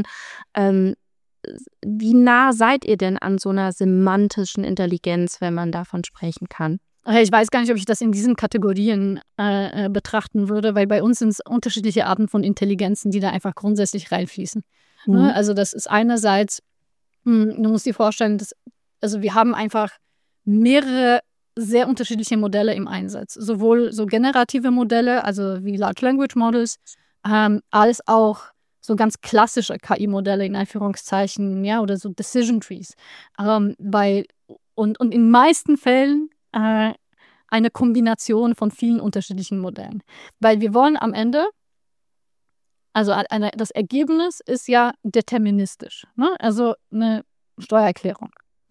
Speaker 1: Wie nah seid ihr denn an so einer semantischen Intelligenz, wenn man davon sprechen kann?
Speaker 2: Ich weiß gar nicht, ob ich das in diesen Kategorien betrachten würde, weil bei uns sind es unterschiedliche Arten von Intelligenzen, die da einfach grundsätzlich reinfließen. Ne? Also das ist einerseits, du musst dir vorstellen, also wir haben einfach mehrere sehr unterschiedliche Modelle im Einsatz. Sowohl so generative Modelle, also wie Large Language Models, als auch so ganz klassische KI-Modelle in Anführungszeichen, ja, oder so Decision Trees. Und in den meisten Fällen eine Kombination von vielen unterschiedlichen Modellen. Weil wir wollen am Ende, also das Ergebnis ist ja deterministisch, ne? Also eine Steuererklärung.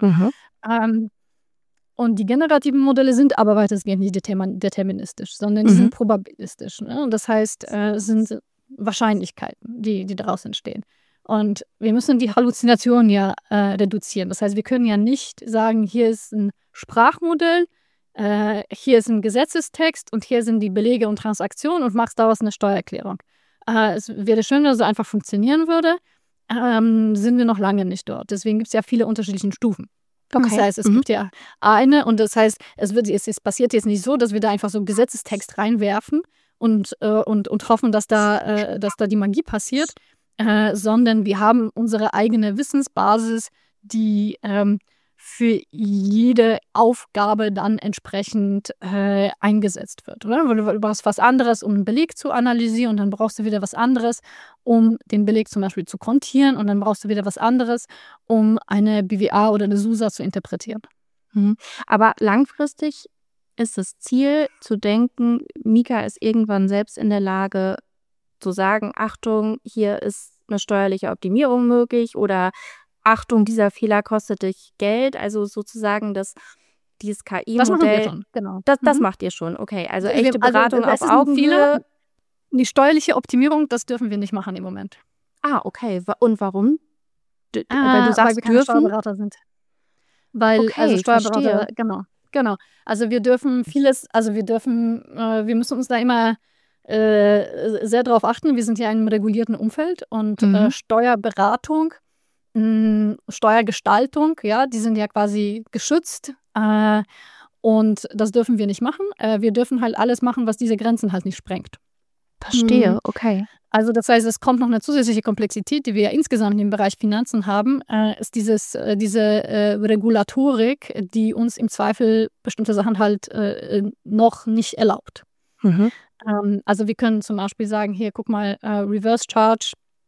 Speaker 2: Und die generativen Modelle sind aber weitestgehend nicht deterministisch, sondern die sind probabilistisch. Ne? Und das heißt, sind Wahrscheinlichkeiten, die daraus entstehen. Und wir müssen die Halluzination ja reduzieren. Das heißt, wir können ja nicht sagen, hier ist ein Sprachmodell, hier ist ein Gesetzestext und hier sind die Belege und Transaktionen und machst daraus eine Steuererklärung. Es wäre schön, wenn das einfach funktionieren würde. Sind wir noch lange nicht dort. Deswegen gibt es ja viele unterschiedliche Stufen. Okay. Das heißt, es gibt ja eine und das heißt, es passiert jetzt nicht so, dass wir da einfach so einen Gesetzestext reinwerfen und hoffen, dass da die Magie passiert, sondern wir haben unsere eigene Wissensbasis, die für jede Aufgabe dann entsprechend eingesetzt wird. Oder? Du brauchst was anderes, um einen Beleg zu analysieren und dann brauchst du wieder was anderes, um den Beleg zum Beispiel zu kontieren und dann brauchst du wieder was anderes, um eine BWA oder eine SUSA zu interpretieren.
Speaker 1: Aber langfristig ist das Ziel zu denken, Mika ist irgendwann selbst in der Lage zu sagen, Achtung, hier ist eine steuerliche Optimierung möglich oder Achtung, dieser Fehler kostet dich Geld. Also sozusagen dieses KI-Modell.
Speaker 2: Das machen wir schon, genau.
Speaker 1: Das macht ihr schon, okay. Also echte Beratung auf Augenhöhe.
Speaker 2: Die steuerliche Optimierung, das dürfen wir nicht machen im Moment.
Speaker 1: Okay. Und warum?
Speaker 2: Weil du sagst, weil wir keine Steuerberater sind. Weil Steuerberater, genau. Also wir dürfen vieles, wir müssen uns da immer sehr darauf achten. Wir sind ja in einem regulierten Umfeld und Steuerberatung, Steuergestaltung, ja, die sind ja quasi geschützt und das dürfen wir nicht machen. Wir dürfen halt alles machen, was diese Grenzen halt nicht sprengt.
Speaker 1: Verstehe, okay.
Speaker 2: Also das heißt, es kommt noch eine zusätzliche Komplexität, die wir ja insgesamt im Bereich Finanzen haben, ist diese Regulatorik, die uns im Zweifel bestimmte Sachen halt noch nicht erlaubt. Also wir können zum Beispiel sagen, hier, guck mal, Reverse Charge,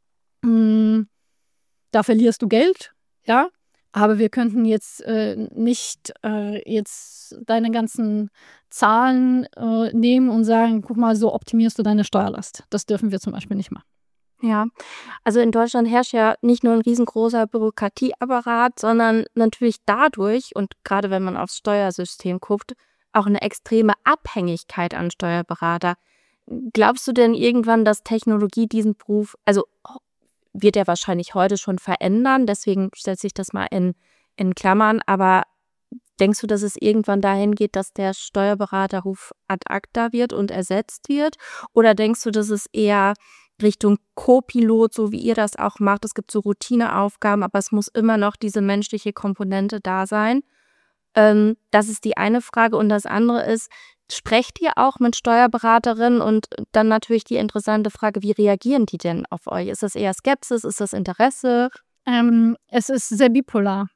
Speaker 2: da verlierst du Geld, ja, aber wir könnten jetzt nicht jetzt deine ganzen Zahlen nehmen und sagen, guck mal, so optimierst du deine Steuerlast. Das dürfen wir zum Beispiel nicht machen.
Speaker 1: Ja, also in Deutschland herrscht ja nicht nur ein riesengroßer Bürokratieapparat, sondern natürlich dadurch, und gerade wenn man aufs Steuersystem guckt, auch eine extreme Abhängigkeit an Steuerberater. Glaubst du denn irgendwann, dass Technologie diesen Beruf, also wird er wahrscheinlich heute schon verändern, deswegen setze ich das mal in Klammern, aber denkst du, dass es irgendwann dahin geht, dass der Steuerberaterruf ad acta wird und ersetzt wird? Oder denkst du, dass es eher Richtung Co-Pilot, so wie ihr das auch macht, es gibt so Routineaufgaben, aber es muss immer noch diese menschliche Komponente da sein? Das ist die eine Frage. Und das andere ist, sprecht ihr auch mit Steuerberaterinnen? Und dann natürlich die interessante Frage, wie reagieren die denn auf euch? Ist das eher Skepsis? Ist das Interesse?
Speaker 2: Es ist sehr bipolar.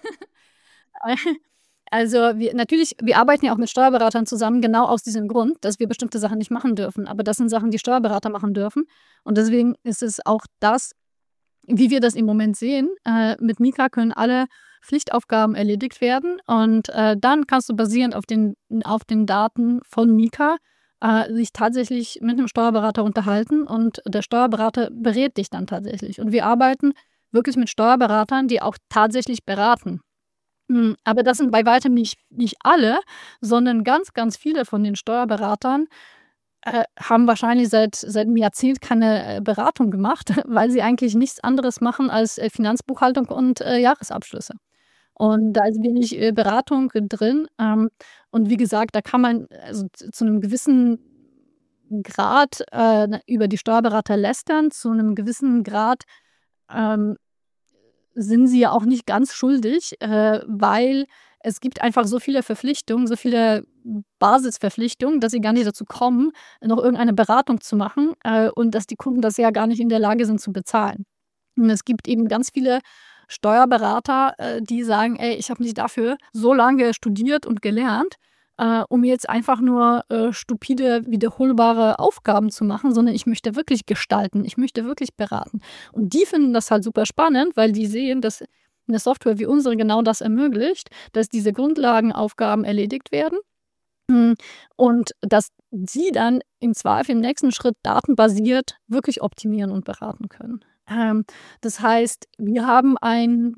Speaker 2: Also wir arbeiten ja auch mit Steuerberatern zusammen, genau aus diesem Grund, dass wir bestimmte Sachen nicht machen dürfen. Aber das sind Sachen, die Steuerberater machen dürfen. Und deswegen ist es auch das, wie wir das im Moment sehen. Mit Mika können alle Pflichtaufgaben erledigt werden. Und dann kannst du basierend auf den Daten von Mika sich tatsächlich mit einem Steuerberater unterhalten. Und der Steuerberater berät dich dann tatsächlich. Und wir arbeiten wirklich mit Steuerberatern, die auch tatsächlich beraten. Aber das sind bei weitem nicht alle, sondern ganz, ganz viele von den Steuerberatern haben wahrscheinlich seit einem Jahrzehnt keine Beratung gemacht, weil sie eigentlich nichts anderes machen als Finanzbuchhaltung und Jahresabschlüsse. Und da ist wenig Beratung drin. Und wie gesagt, da kann man also zu einem gewissen Grad über die Steuerberater lästern, zu einem gewissen Grad sind sie ja auch nicht ganz schuldig, weil es gibt einfach so viele Verpflichtungen, so viele Basisverpflichtungen, dass sie gar nicht dazu kommen, noch irgendeine Beratung zu machen und dass die Kunden das ja gar nicht in der Lage sind zu bezahlen. Und es gibt eben ganz viele Steuerberater, die sagen, ey, ich habe nicht dafür so lange studiert und gelernt, um jetzt einfach nur stupide, wiederholbare Aufgaben zu machen, sondern ich möchte wirklich gestalten, ich möchte wirklich beraten. Und die finden das halt super spannend, weil die sehen, dass eine Software wie unsere genau das ermöglicht, dass diese Grundlagenaufgaben erledigt werden und dass sie dann im Zweifel im nächsten Schritt datenbasiert wirklich optimieren und beraten können. Das heißt, wir haben ein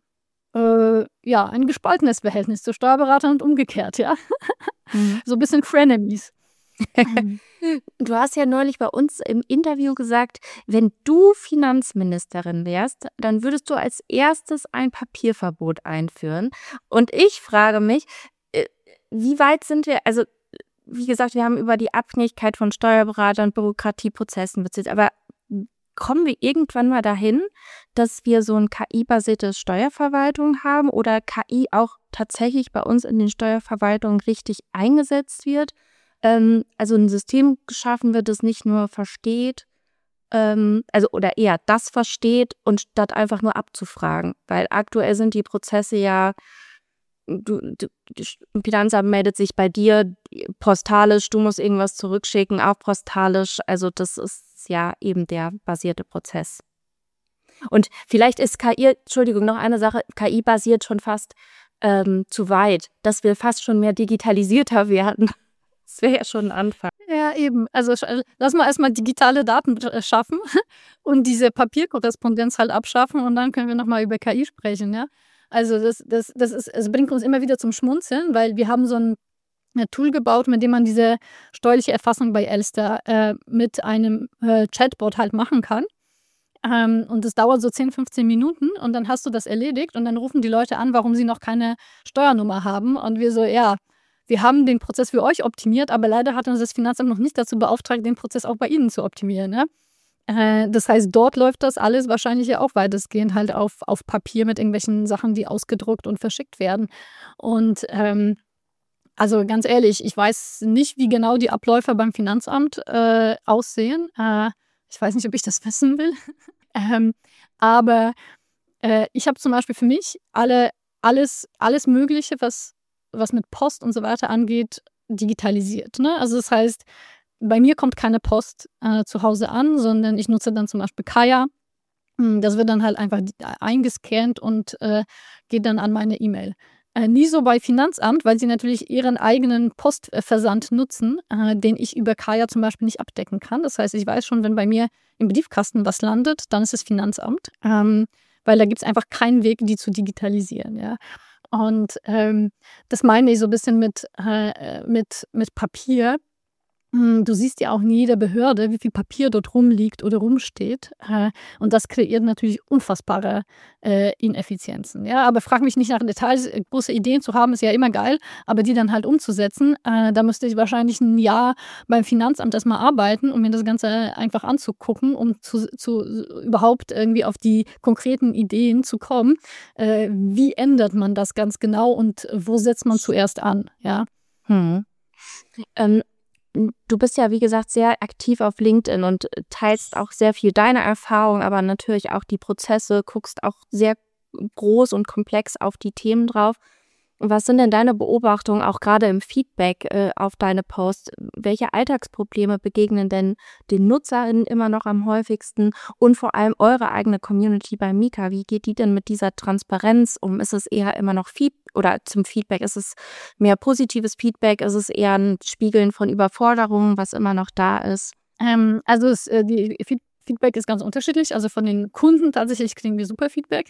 Speaker 2: gespaltenes Verhältnis zu Steuerberatern und umgekehrt, ja. So ein bisschen Frenemies.
Speaker 1: Du hast ja neulich bei uns im Interview gesagt, wenn du Finanzministerin wärst, dann würdest du als erstes ein Papierverbot einführen. Und ich frage mich, wie weit sind wir, also wie gesagt, wir haben über die Abhängigkeit von Steuerberatern, Bürokratieprozessen bezahlt, aber kommen wir irgendwann mal dahin, dass wir so ein KI-basiertes Steuerverwaltung haben oder KI auch tatsächlich bei uns in den Steuerverwaltungen richtig eingesetzt wird? Also ein System geschaffen wird, das nicht nur versteht, oder eher das versteht und statt einfach nur abzufragen. Weil aktuell sind die Prozesse ja, das Finanzamt meldet sich bei dir postalisch, du musst irgendwas zurückschicken, auch postalisch. Also das ist ja eben der basierte Prozess. Und vielleicht ist KI, Entschuldigung, noch eine Sache, KI basiert schon fast zu weit, dass wir fast schon mehr digitalisierter werden. Das wäre ja schon ein Anfang.
Speaker 2: Ja, eben. Also lass mal erstmal digitale Daten schaffen und diese Papierkorrespondenz halt abschaffen und dann können wir nochmal über KI sprechen, ja. Also es bringt uns immer wieder zum Schmunzeln, weil wir haben so ein Tool gebaut, mit dem man diese steuerliche Erfassung bei Elster mit einem Chatbot halt machen kann. Und das dauert so 10, 15 Minuten und dann hast du das erledigt und dann rufen die Leute an, warum sie noch keine Steuernummer haben. Und wir so, ja, wir haben den Prozess für euch optimiert, aber leider hat uns das Finanzamt noch nicht dazu beauftragt, den Prozess auch bei Ihnen zu optimieren. Ne? Das heißt, dort läuft das alles wahrscheinlich ja auch weitestgehend halt auf Papier mit irgendwelchen Sachen, die ausgedruckt und verschickt werden. Und also ganz ehrlich, ich weiß nicht, wie genau die Abläufe beim Finanzamt aussehen. Ich weiß nicht, ob ich das wissen will. Aber ich habe zum Beispiel für mich alles Mögliche, was mit Post und so weiter angeht, digitalisiert. Ne? Also das heißt, bei mir kommt keine Post zu Hause an, sondern ich nutze dann zum Beispiel Kaya. Das wird dann halt einfach eingescannt und geht dann an meine E-Mail. Nie so bei Finanzamt, weil sie natürlich ihren eigenen Postversand nutzen, den ich über Kaya zum Beispiel nicht abdecken kann. Das heißt, ich weiß schon, wenn bei mir im Briefkasten was landet, dann ist es Finanzamt, weil da gibt es einfach keinen Weg, die zu digitalisieren. Ja. Und das meine ich so ein bisschen mit Papier. Du siehst ja auch in jeder Behörde, wie viel Papier dort rumliegt oder rumsteht. Und das kreiert natürlich unfassbare, Ineffizienzen, ja? Aber frage mich nicht nach Details. Große Ideen zu haben, ist ja immer geil, aber die dann halt umzusetzen, da müsste ich wahrscheinlich 'n Jahr beim Finanzamt erst mal arbeiten, um mir das Ganze einfach anzugucken, um zu überhaupt irgendwie auf die konkreten Ideen zu kommen. Wie ändert man das ganz genau und wo setzt man zuerst an, ja?
Speaker 1: Mhm. Ähm, Du bist ja, wie gesagt, sehr aktiv auf LinkedIn und teilst auch sehr viel deine Erfahrung, aber natürlich auch die Prozesse, guckst auch sehr groß und komplex auf die Themen drauf. Was sind denn deine Beobachtungen auch gerade im Feedback auf deine Posts? Welche Alltagsprobleme begegnen denn den NutzerInnen immer noch am häufigsten und vor allem eure eigene Community bei Mika? Wie geht die denn mit dieser Transparenz um? Ist es eher immer noch zum Feedback? Ist es mehr positives Feedback? Ist es eher ein Spiegeln von Überforderungen, was immer noch da ist?
Speaker 2: Also die Feedback ist ganz unterschiedlich. Also von den Kunden tatsächlich kriegen wir super Feedback.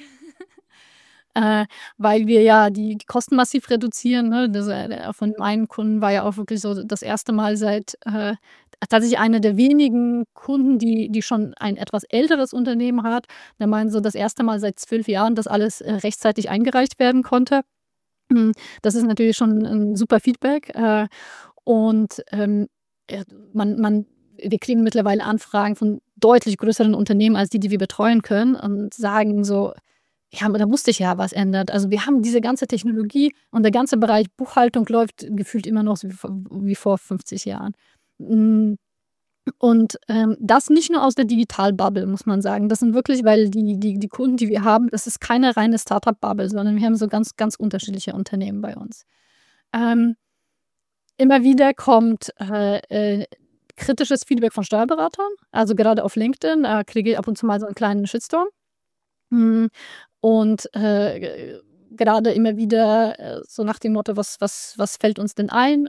Speaker 2: Weil wir ja die Kosten massiv reduzieren, ne? Das, von meinen Kunden war ja auch wirklich so das erste Mal seit tatsächlich einer der wenigen Kunden, die schon ein etwas älteres Unternehmen hat. Der meinte so, das erste Mal seit 12 Jahren, dass alles, rechtzeitig eingereicht werden konnte. Das ist natürlich schon 'n super Feedback, und, äh, man wir kriegen mittlerweile Anfragen von deutlich größeren Unternehmen als die wir betreuen können und sagen so: ja, aber da musste sich ja was ändern. Also, wir haben diese ganze Technologie und der ganze Bereich Buchhaltung läuft gefühlt immer noch so wie vor 50 Jahren. Hm, das nicht nur aus der Digital-Bubble, muss man sagen. Das sind wirklich weil die Kunden, die wir haben, das ist keine reine Start-up-Bubble, sondern wir haben so ganz, ganz unterschiedliche Unternehmen bei uns. Ähm, Immer wieder kommt, kritisches Feedback von Steuerberatern. Also, gerade auf LinkedIn, kriege ich ab und zu mal so einen kleinen Shitstorm. Hm, und, gerade immer wieder, so nach dem Motto: „Was fällt uns denn ein?“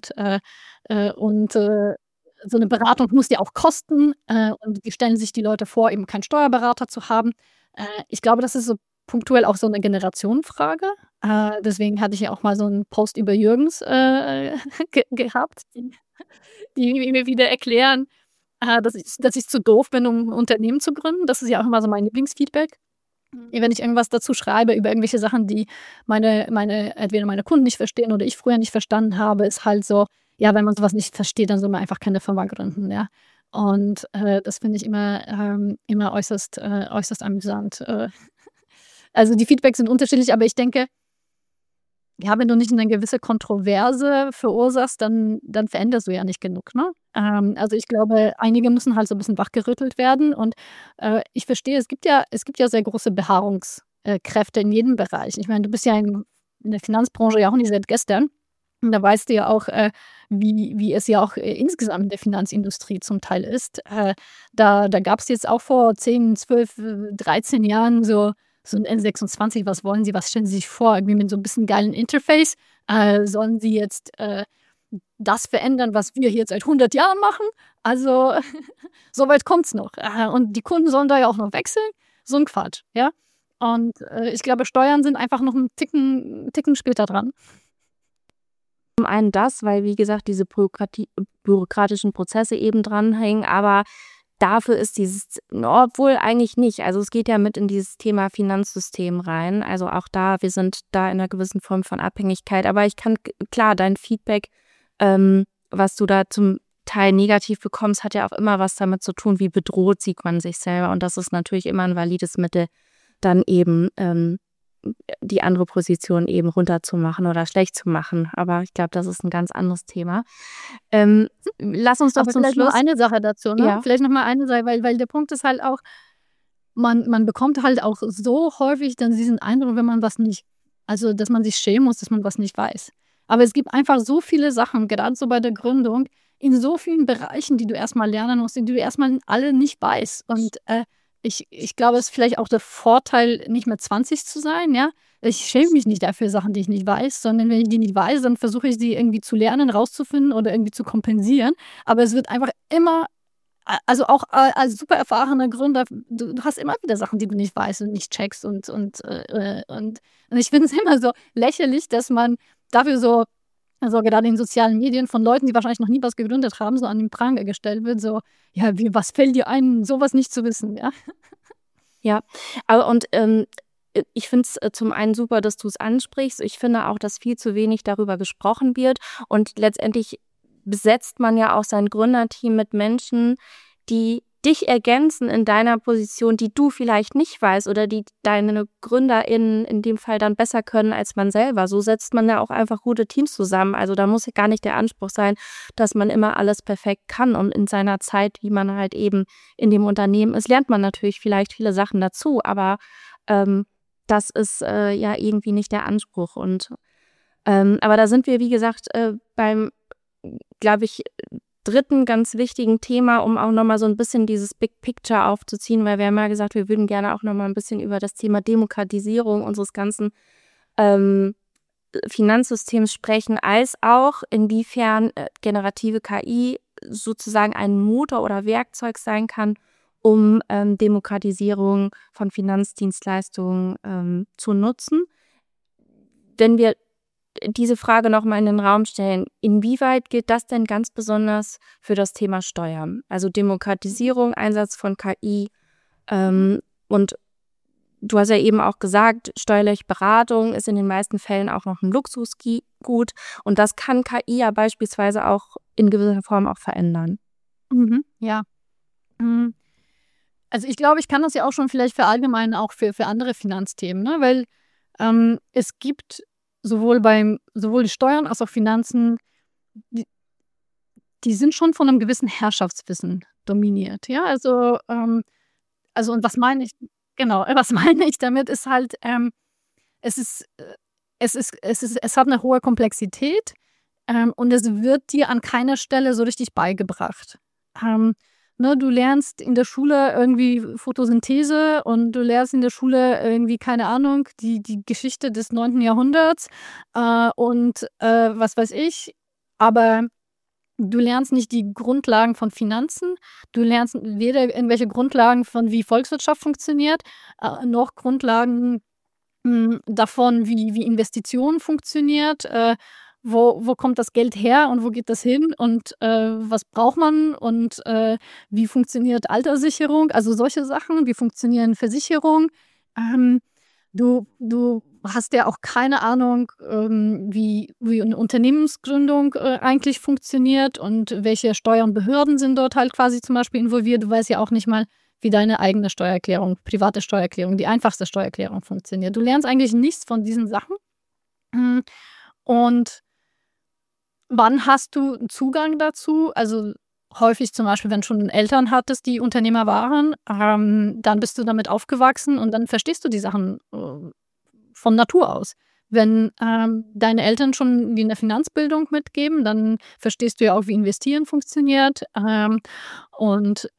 Speaker 2: Und so eine Beratung muss ja auch kosten, und wie stellen sich die Leute vor, eben keinen Steuerberater zu haben? Ich glaube, das ist so punktuell auch so eine Generationenfrage. Deswegen hatte ich ja auch mal so einen Post über Jürgens, gehabt, die mir wieder erklären, dass ich zu doof bin, um 'n Unternehmen zu gründen. Das ist ja auch immer so mein Lieblingsfeedback. Wenn ich irgendwas dazu schreibe über irgendwelche Sachen, die entweder meine Kunden nicht verstehen oder ich früher nicht verstanden habe, ist halt so, ja, wenn man so was nicht versteht, dann soll man einfach keine Firma gründen, ja. Und, das finde ich immer äußerst amüsant. Also, die Feedbacks sind unterschiedlich, aber ich denke, ja, wenn du nicht 'ne gewisse Kontroverse verursachst, dann veränderst du ja nicht genug, ne? Also, ich glaube, einige müssen halt so 'n bisschen wachgerüttelt werden und, ich verstehe, es gibt ja sehr große Beharrungskräfte in jedem Bereich. Ich meine, du bist ja in der Finanzbranche ja auch nicht seit gestern und da weißt du ja auch, wie es ja auch, insgesamt in der Finanzindustrie zum Teil ist. Da gab's jetzt auch vor 10, 12, 13 Jahren so 'n N26, was wollen Sie? Was stellen Sie sich vor? Irgendwie mit so 'n bisschen geilen Interface? Sollen Sie jetzt, das verändern, was wir hier seit 100 Jahren machen? Also, so weit kommt's noch. Und die Kunden sollen da ja auch noch wechseln? So 'n Quatsch, ja? Und, ich glaube, Steuern sind einfach noch 'n Ticken später dran.
Speaker 1: Zum einen das, weil, wie gesagt, diese bürokratischen Prozesse eben dranhängen, aber dafür ist obwohl eigentlich nicht. Also, es geht ja mit in dieses Thema Finanzsystem rein. Also, auch da wir sind da in einer gewissen Form von Abhängigkeit. Aber ich kann klar, dein Feedback, was du da zum Teil negativ bekommst, hat ja auch immer was damit zu tun, wie bedroht sieht man sich selber. Und das ist natürlich immer ein valides Mittel, dann eben, die andere Position eben runterzumachen oder schlecht zu machen. Aber ich glaube, das ist ein ganz anderes Thema. Lass uns doch
Speaker 2: Aber
Speaker 1: zum
Speaker 2: vielleicht noch
Speaker 1: Schluss
Speaker 2: eine Sache dazu, ne?
Speaker 1: ja.
Speaker 2: Vielleicht noch mal eine Sache, weil der Punkt ist halt auch, man bekommt halt auch so häufig dann diesen Eindruck, wenn man was nicht also, dass man sich schämen muss, dass man was nicht weiß. Aber es gibt einfach so viele Sachen, gerade so bei der Gründung, in so vielen Bereichen, die du erst mal lernen musst, die du erst mal alle nicht weißt. Und, ich glaube, es ist vielleicht auch der Vorteil, nicht mehr 20 zu sein, ja? Ich schäme mich nicht dafür Sachen, die ich nicht weiß, sondern wenn ich die nicht weiß, dann versuche ich sie irgendwie zu lernen, rauszufinden oder irgendwie zu kompensieren. Aber es wird einfach immer also auch, als super erfahrener Gründer, du hast immer wieder Sachen, die du nicht weißt und nicht checkst und ich finde es immer so lächerlich, dass man dafür so also gerade in sozialen Medien von Leuten, die wahrscheinlich noch nie was gegründet haben, so an den Pranger gestellt wird, so, ja, was fällt dir ein, sowas nicht zu wissen, ja?
Speaker 1: Ja, aber ich finde es zum einen super, dass du es ansprichst. Ich finde auch, dass viel zu wenig darüber gesprochen wird. Und letztendlich besetzt man ja auch sein Gründerteam mit Menschen, die dich ergänzen in deiner Position, die du vielleicht nicht weißt oder die deine GründerInnen in dem Fall dann besser können als man selber. So setzt man ja auch einfach gute Teams zusammen. Also da muss ja gar nicht der Anspruch sein, dass man immer alles perfekt kann. Und in seiner Zeit, wie man halt eben in dem Unternehmen ist, lernt man natürlich vielleicht viele Sachen dazu. Aber das ist ja irgendwie nicht der Anspruch. Aber da sind wir, wie gesagt, beim, glaube ich, dritten ganz wichtigen Thema, um auch nochmal so ein bisschen dieses Big Picture aufzuziehen, weil wir haben ja gesagt, wir würden gerne auch nochmal ein bisschen über das Thema Demokratisierung unseres ganzen Finanzsystems sprechen, als auch inwiefern generative KI sozusagen ein Motor oder Werkzeug sein kann, um Demokratisierung von Finanzdienstleistungen zu nutzen. Wenn wir diese Frage nochmal in den Raum stellen, inwieweit gilt das denn ganz besonders für das Thema Steuern? Also Demokratisierung, Einsatz von KI und du hast ja eben auch gesagt, steuerliche Beratung ist in den meisten Fällen auch noch ein Luxusgut und das kann KI ja beispielsweise auch in gewisser Form auch verändern.
Speaker 2: Ja. Also ich glaube, ich kann das ja auch schon vielleicht verallgemeinern, auch für andere Finanzthemen, ne? Weil es gibt sowohl die Steuern als auch Finanzen, die sind schon von einem gewissen Herrschaftswissen dominiert. Ja, also und was meine ich? Genau, was meine ich damit ist halt, es hat eine hohe Komplexität und es wird dir an keiner Stelle so richtig beigebracht. Ne, du lernst in der Schule irgendwie Photosynthese und du lernst in der Schule irgendwie, keine Ahnung, die Geschichte des 9. Jahrhunderts und was weiß ich. Aber du lernst nicht die Grundlagen von Finanzen. Du lernst weder irgendwelche Grundlagen von, wie Volkswirtschaft funktioniert, noch Grundlagen davon, wie Investitionen funktioniert. Wo kommt das Geld her und wo geht das hin und was braucht man und wie funktioniert Alterssicherung, also solche Sachen, wie funktionieren Versicherungen. Du hast ja auch keine Ahnung, wie eine Unternehmensgründung eigentlich funktioniert und welche Steuern und Behörden sind dort halt quasi zum Beispiel involviert. Du weißt ja auch nicht mal, wie deine eigene Steuererklärung, private Steuererklärung, die einfachste Steuererklärung funktioniert. Du lernst eigentlich nichts von diesen Sachen. Und wann hast du Zugang dazu? Also häufig zum Beispiel, wenn du schon Eltern hattest, die Unternehmer waren, dann bist du damit aufgewachsen und dann verstehst du die Sachen von Natur aus. Wenn deine Eltern schon die eine Finanzbildung mitgeben, dann verstehst du ja auch, wie Investieren funktioniert und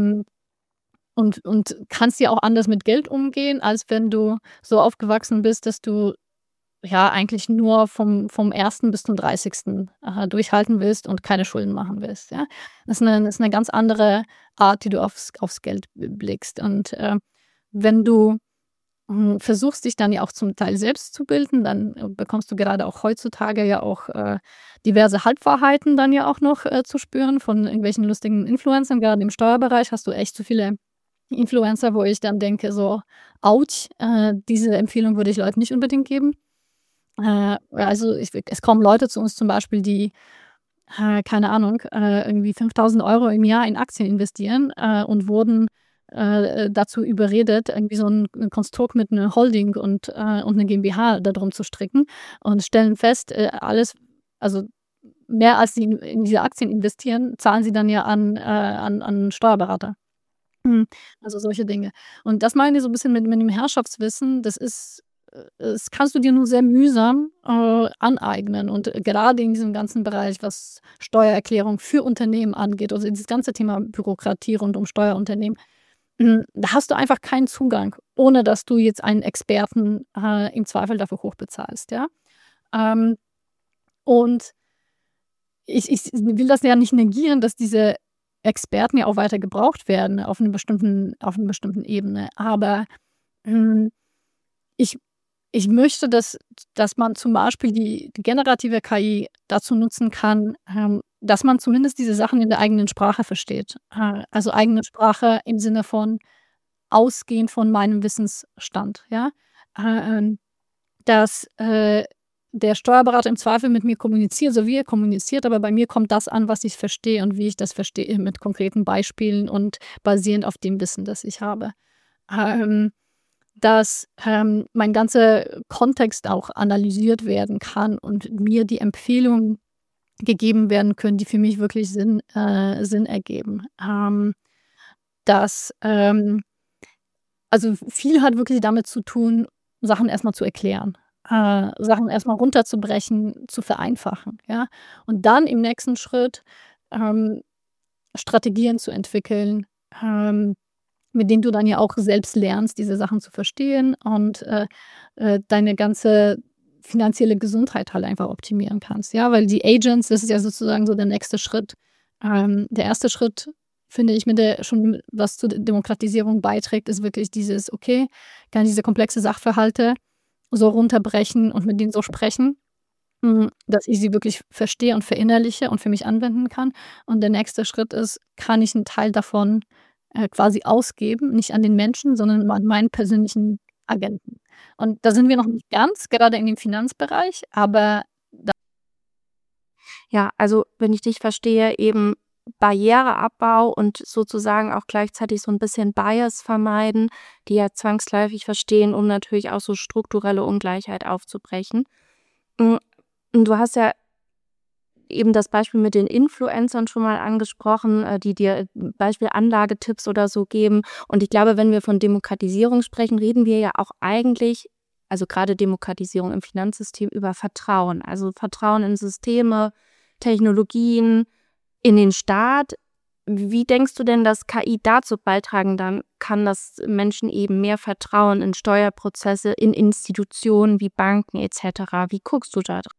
Speaker 2: kannst ja auch anders mit Geld umgehen, als wenn du so aufgewachsen bist, dass du ja eigentlich nur vom 1. bis zum 30. Durchhalten willst und keine Schulden machen willst. Ja? Das ist eine ganz andere Art, die du aufs Geld blickst. Und wenn du versuchst, dich dann ja auch zum Teil selbst zu bilden, dann bekommst du gerade auch heutzutage ja auch diverse Halbwahrheiten dann ja auch noch zu spüren von irgendwelchen lustigen Influencern. Gerade im Steuerbereich hast du echt so viele Influencer, wo ich dann denke, so, ouch, diese Empfehlung würde ich Leuten nicht unbedingt geben. Also es kommen Leute zu uns zum Beispiel, die, keine Ahnung, irgendwie 5.000 € im Jahr in Aktien investieren und wurden dazu überredet, irgendwie so ein Konstrukt mit einer Holding und eine GmbH darum zu stricken und stellen fest, alles, also mehr als sie in diese Aktien investieren, zahlen sie dann ja an Steuerberater. Also solche Dinge. Und das meine ich so ein bisschen mit dem Herrschaftswissen, das kannst du dir nur sehr mühsam aneignen. Und gerade in diesem ganzen Bereich, was Steuererklärung für Unternehmen angeht, also dieses ganze Thema Bürokratie rund um Steuerunternehmen, da hast du einfach keinen Zugang, ohne dass du jetzt einen Experten im Zweifel dafür hochbezahlst. Ja? Und ich will das ja nicht negieren, dass diese Experten ja auch weiter gebraucht werden auf einer bestimmten Ebene. Aber ich Ich möchte, dass man zum Beispiel die generative KI dazu nutzen kann, dass man zumindest diese Sachen in der eigenen Sprache versteht. Also eigene Sprache im Sinne von ausgehend von meinem Wissensstand, ja? Dass, der Steuerberater im Zweifel mit mir kommuniziert, so wie er kommuniziert, aber bei mir kommt das an, was ich verstehe und wie ich das verstehe, mit konkreten Beispielen und basierend auf dem Wissen, das ich habe. Ähm Dass, mein ganzer Kontext auch analysiert werden kann und mir die Empfehlungen gegeben werden können, die für mich wirklich Sinn ergeben. Dass, also, viel hat wirklich damit zu tun, Sachen erst mal zu erklären, Sachen erst mal runterzubrechen, zu vereinfachen, ja? Und dann im nächsten Schritt, ähm, Strategien zu entwickeln, mit denen du dann ja auch selbst lernst, diese Sachen zu verstehen und, deine ganze finanzielle Gesundheit halt einfach optimieren kannst, ja? Weil die Agents, das ist ja sozusagen so der nächste Schritt. Der erste Schritt, finde ich, was zur Demokratisierung beiträgt, ist wirklich dieses: „Okay, kann diese komplexe Sachverhalte so runterbrechen und mit denen so sprechen, dass ich sie wirklich verstehe und verinnerliche und für mich anwenden kann.“ Und der nächste Schritt ist, kann ich 'n Teil davon, quasi ausgeben, nicht an den Menschen, sondern an meinen persönlichen Agenten. Und da sind wir noch nicht ganz, gerade in dem Finanzbereich, aber
Speaker 1: Ja, also wenn ich dich verstehe, eben Barriereabbau und sozusagen auch gleichzeitig so ein bisschen Bias vermeiden, die ja zwangsläufig verstehen, um natürlich auch so strukturelle Ungleichheit aufzubrechen. Hm, und du hast ja eben das Beispiel mit den Influencern schon mal angesprochen, die dir Beispiel Anlagetipps oder so geben. Und ich glaube, wenn wir von Demokratisierung sprechen, reden wir ja auch eigentlich, also gerade Demokratisierung im Finanzsystem, über Vertrauen. Also Vertrauen in Systeme, Technologien, in den Staat. Wie denkst du denn, dass KI dazu beitragen dann kann, dass Menschen eben mehr Vertrauen in Steuerprozesse, in Institutionen wie Banken et cetera? Wie guckst du da drauf?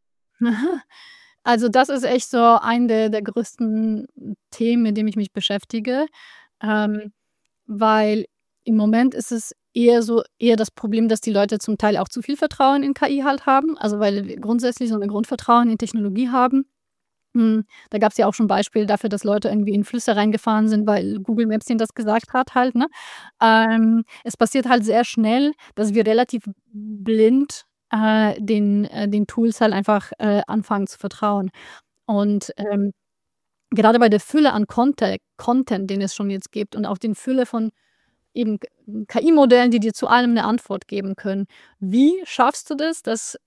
Speaker 2: also, das ist echt so ein der größten Themen, mit dem ich mich beschäftige, ähm, weil im Moment ist es eher das Problem, dass die Leute zum Teil auch zu viel Vertrauen in KI halt haben, also, weil wir grundsätzlich so 'ne Grundvertrauen in Technologie haben. Da gab's ja auch schon Beispiele dafür, dass Leute irgendwie in Flüsse reingefahren sind, weil Google Maps denen das gesagt hat halt, ne? Es passiert halt sehr schnell, dass wir relativ blind, den Tools halt einfach, anfangen zu vertrauen. Und, gerade bei der Fülle an Content, den es schon jetzt gibt und auch den Fülle von eben KI-Modellen, die dir zu allem 'ne Antwort geben können. Wie schaffst du das, dass,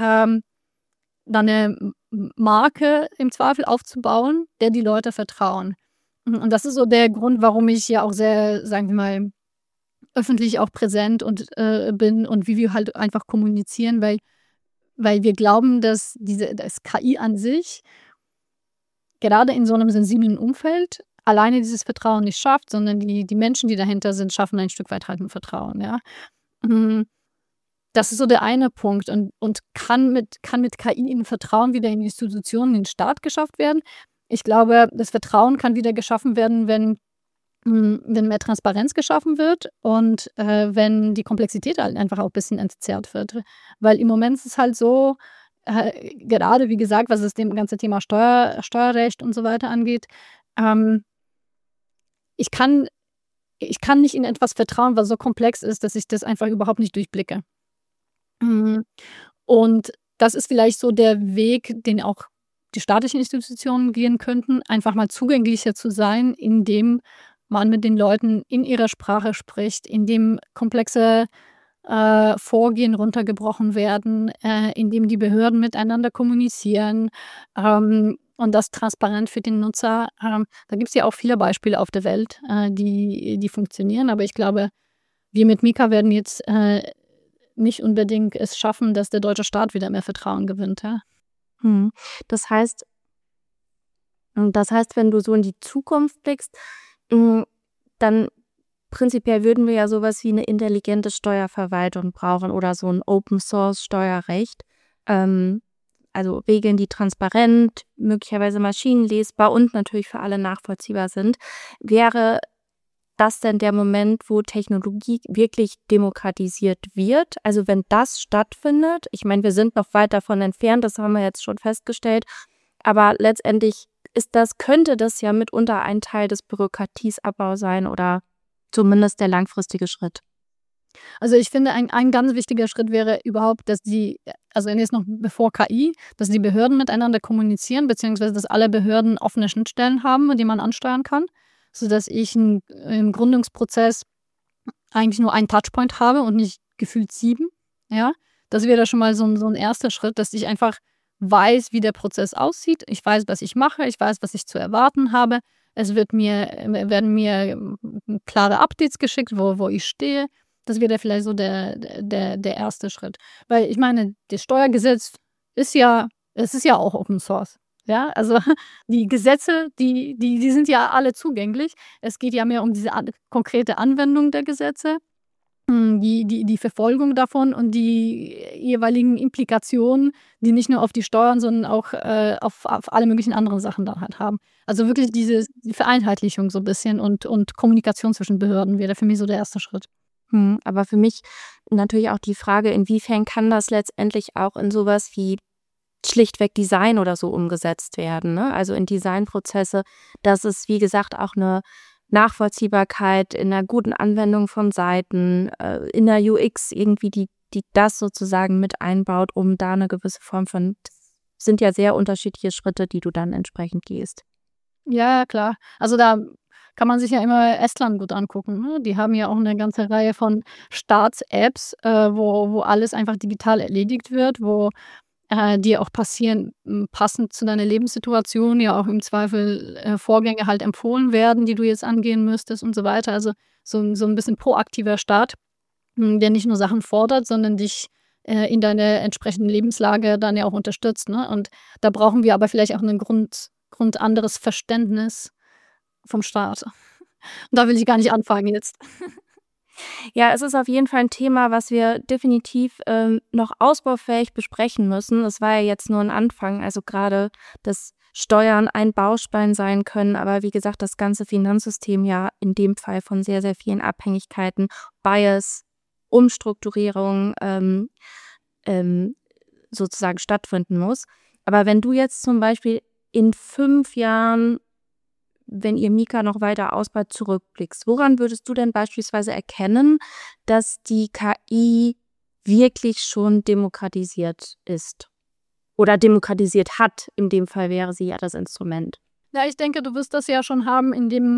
Speaker 2: da 'ne Marke im Zweifel aufzubauen, der die Leute vertrauen? Und das ist so der Grund, warum ich ja auch sehr, sagen wir mal, öffentlich auch präsent und bin und wie wir halt einfach kommunizieren, weil wir glauben, dass das KI an sich gerade in so 'nem sensiblen Umfeld alleine dieses Vertrauen nicht schafft, sondern die Menschen, die dahinter sind, schaffen ein Stück weit halt 'n Vertrauen, ja? Hm, Das ist so der eine Punkt und kann mit KI 'n Vertrauen wieder in die Institutionen, in den Staat geschafft werden? Ich glaube, das Vertrauen kann wieder geschaffen werden, wenn mehr Transparenz geschaffen wird und, wenn die Komplexität halt einfach auch bisschen entzerrt wird. Weil im Moment ist es halt so, gerade wie gesagt, was das ganze Thema Steuerrecht und so weiter angeht, ähm, ich kann ich kann nicht in etwas vertrauen, was so komplex ist, dass ich das einfach überhaupt nicht durchblicke. Mhm. Und das ist vielleicht so der Weg, den auch die staatlichen Institutionen gehen könnten, einfach mal zugänglicher zu sein, indem man mit den Leuten in ihrer Sprache spricht, indem komplexe, Vorgehen runtergebrochen werden, indem die Behörden miteinander kommunizieren, und das transparent für den Nutzer. Da gibt's ja auch viele Beispiele auf der Welt, die funktionieren, aber ich glaube, wir mit Mika werden jetzt, nicht unbedingt es schaffen, dass der deutsche Staat wieder mehr Vertrauen gewinnt, ja.
Speaker 1: Mhm. Das heißt wenn du so in die Zukunft blickst, hm, dann prinzipiell würden wir ja so was wie 'ne intelligente Steuerverwaltung brauchen oder so 'n Open-Source-Steuerrecht. Ähm, also Regeln, die transparent, möglicherweise maschinenlesbar und natürlich für alle nachvollziehbar sind. Wäre das denn der Moment, wo Technologie wirklich demokratisiert wird? Also wenn das stattfindet, ich meine, wir sind noch weit davon entfernt, das haben wir jetzt schon festgestellt, aber letztendlich könnte das ja mitunter ein Teil des Bürokratieabbaus sein oder zumindest der langfristige Schritt.
Speaker 2: Also ich finde, ein ganz wichtiger Schritt wäre überhaupt, dass jetzt noch bevor KI, dass die Behörden miteinander kommunizieren, beziehungsweise dass alle Behörden offene Schnittstellen haben, die man ansteuern kann, sodass ich im Gründungsprozess eigentlich nur einen Touchpoint habe und nicht gefühlt 7. Ja? Das wäre schon mal so ein erster Schritt, dass ich einfach weiß, wie der Prozess aussieht. Ich weiß, was ich mache. Ich weiß, was ich zu erwarten habe. Werden mir klare Updates geschickt, wo ich stehe. Das wäre vielleicht so der erste Schritt. Weil ich meine, das Steuergesetz ist ja auch Open Source. Ja, also die Gesetze, die sind ja alle zugänglich. Es geht ja mehr um diese konkrete Anwendung der Gesetze, die Verfolgung davon und die jeweiligen Implikationen, die nicht nur auf die Steuern, sondern auch auf alle möglichen anderen Sachen dann halt haben. Also wirklich die Vereinheitlichung so ein bisschen und Kommunikation zwischen Behörden wäre für mich so der erste Schritt.
Speaker 1: Aber für mich natürlich auch die Frage, inwiefern kann das letztendlich auch in sowas wie schlichtweg Design oder so umgesetzt werden, ne? Also in Designprozesse, dass es, wie gesagt, auch eine Nachvollziehbarkeit in einer guten Anwendung von Seiten, in der UX irgendwie, die das sozusagen mit einbaut, um da eine gewisse Form von, das sind ja sehr unterschiedliche Schritte, die du dann entsprechend gehst.
Speaker 2: Ja, klar. Also da kann man sich ja immer Estland gut angucken. Ne? Die haben ja auch eine ganze Reihe von Staats-Apps, wo alles einfach digital erledigt wird, wo die auch passend zu deiner Lebenssituation, ja auch im Zweifel Vorgänge halt empfohlen werden, die du jetzt angehen müsstest und so weiter. Also so ein bisschen proaktiver Staat, der nicht nur Sachen fordert, sondern dich in deiner entsprechenden Lebenslage dann ja auch unterstützt. Ne? Und da brauchen wir aber vielleicht auch ein anderes Verständnis vom Staat. Und da will ich gar nicht anfangen jetzt.
Speaker 1: Ja, es ist auf jeden Fall ein Thema, was wir definitiv noch ausbaufähig besprechen müssen. Es war ja jetzt nur ein Anfang, also gerade, dass Steuern ein Baustein sein können, aber wie gesagt, das ganze Finanzsystem ja in dem Fall von sehr, sehr vielen Abhängigkeiten, Bias, Umstrukturierung sozusagen stattfinden muss. Aber wenn du jetzt zum Beispiel in 5 Jahren, wenn ihr Mika noch weiter ausbaut, zurückblickst, woran würdest du denn beispielsweise erkennen, dass die KI wirklich schon demokratisiert ist oder demokratisiert hat? In dem Fall wäre sie ja das Instrument.
Speaker 2: Ja, ich denke, du wirst das ja schon haben,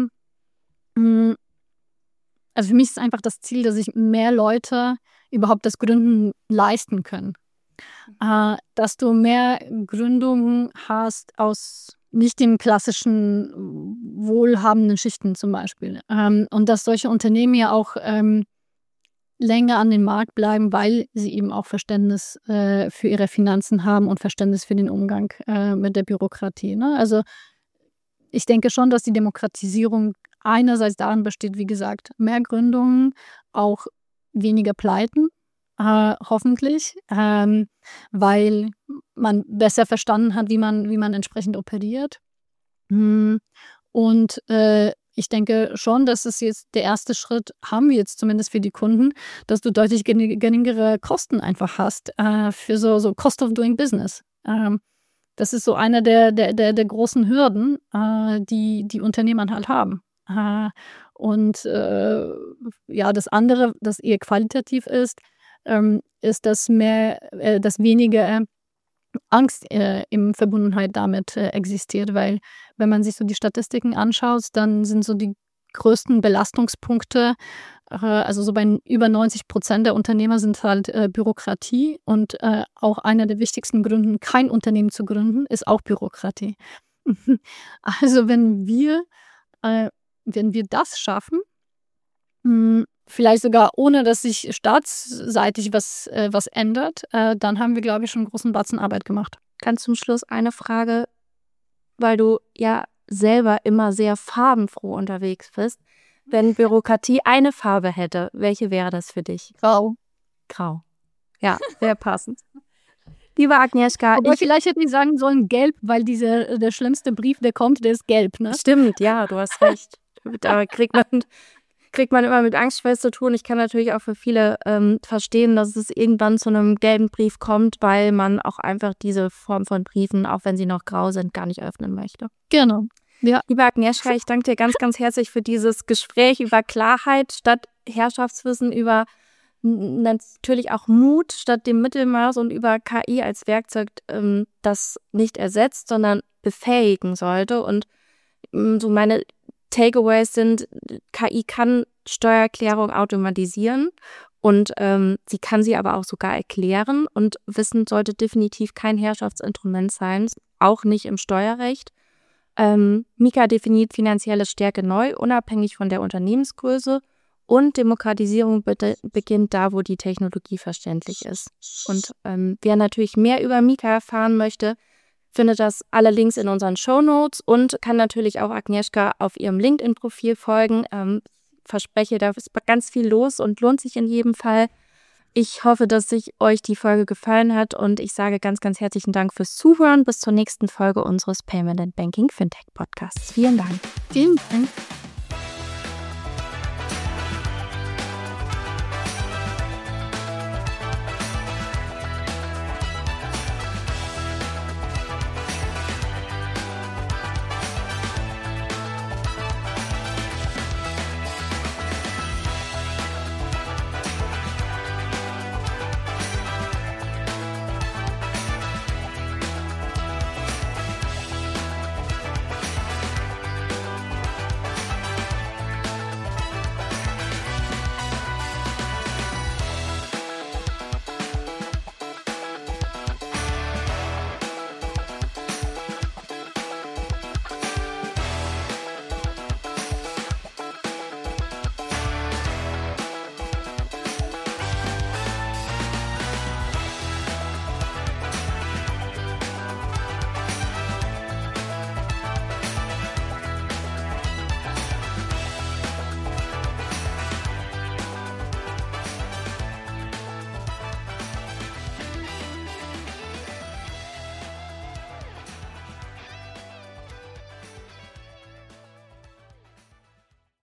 Speaker 2: also für mich ist einfach das Ziel, dass sich mehr Leute überhaupt das Gründen leisten können. Dass du mehr Gründungen hast aus nicht den klassischen wohlhabenden Schichten zum Beispiel. Und dass solche Unternehmen ja auch länger an den Markt bleiben, weil sie eben auch Verständnis für ihre Finanzen haben und Verständnis für den Umgang mit der Bürokratie. Ne? Also ich denke schon, dass die Demokratisierung einerseits darin besteht, wie gesagt, mehr Gründungen, auch weniger Pleiten, hoffentlich, weil man besser verstanden hat, wie man entsprechend operiert. Und ich denke schon, dass es jetzt der erste Schritt, haben wir jetzt zumindest für die Kunden, dass du deutlich geringere Kosten einfach hast für so Cost of Doing Business. Das ist so einer der großen Hürden, die Unternehmer halt haben. Und das andere, das eher qualitativ ist dass weniger Angst in Verbundenheit damit existiert, weil wenn man sich so die Statistiken anschaut, dann sind so die größten Belastungspunkte, also so bei über 90% der Unternehmer sind halt Bürokratie und auch einer der wichtigsten Gründe, kein Unternehmen zu gründen, ist auch Bürokratie. Also wenn wir das schaffen, vielleicht sogar ohne, dass sich staatsseitig was ändert, dann haben wir, glaube ich, schon einen großen Batzen Arbeit gemacht.
Speaker 1: Ganz zum Schluss eine Frage, weil du ja selber immer sehr farbenfroh unterwegs bist. Wenn Bürokratie eine Farbe hätte, welche wäre das für dich?
Speaker 2: Grau.
Speaker 1: Grau. Ja, sehr passend. Liebe Agnieszka.
Speaker 2: Aber vielleicht hätte ich sagen sollen gelb, weil der schlimmste Brief, der kommt, der ist gelb, ne?
Speaker 1: Stimmt, ja, du hast recht. Da kriegt man kriegt man immer mit Angstschweiß zu tun. Ich kann natürlich auch für viele verstehen, dass es irgendwann zu einem gelben Brief kommt, weil man auch einfach diese Form von Briefen, auch wenn sie noch grau sind, gar nicht öffnen möchte.
Speaker 2: Genau. Ja.
Speaker 1: Lieber Agnieszka, ich danke dir ganz, ganz herzlich für dieses Gespräch über Klarheit statt Herrschaftswissen, über natürlich auch Mut statt dem Mittelmaß und über KI als Werkzeug, das nicht ersetzt, sondern befähigen sollte. Und so meine Takeaways sind, KI kann Steuererklärung automatisieren und sie kann sie aber auch sogar erklären. Und Wissen sollte definitiv kein Herrschaftsinstrument sein, auch nicht im Steuerrecht. Mika definiert finanzielle Stärke neu, unabhängig von der Unternehmensgröße. Und Demokratisierung beginnt da, wo die Technologie verständlich ist. Und wer natürlich mehr über Mika erfahren möchte, findet das alle Links in unseren Shownotes und kann natürlich auch Agnieszka auf ihrem LinkedIn-Profil folgen. Verspreche, da ist ganz viel los und lohnt sich in jedem Fall. Ich hoffe, dass euch die Folge gefallen hat und ich sage ganz, ganz herzlichen Dank fürs Zuhören. Bis zur nächsten Folge unseres Payment & Banking Fintech Podcasts. Vielen Dank.
Speaker 2: Vielen Dank.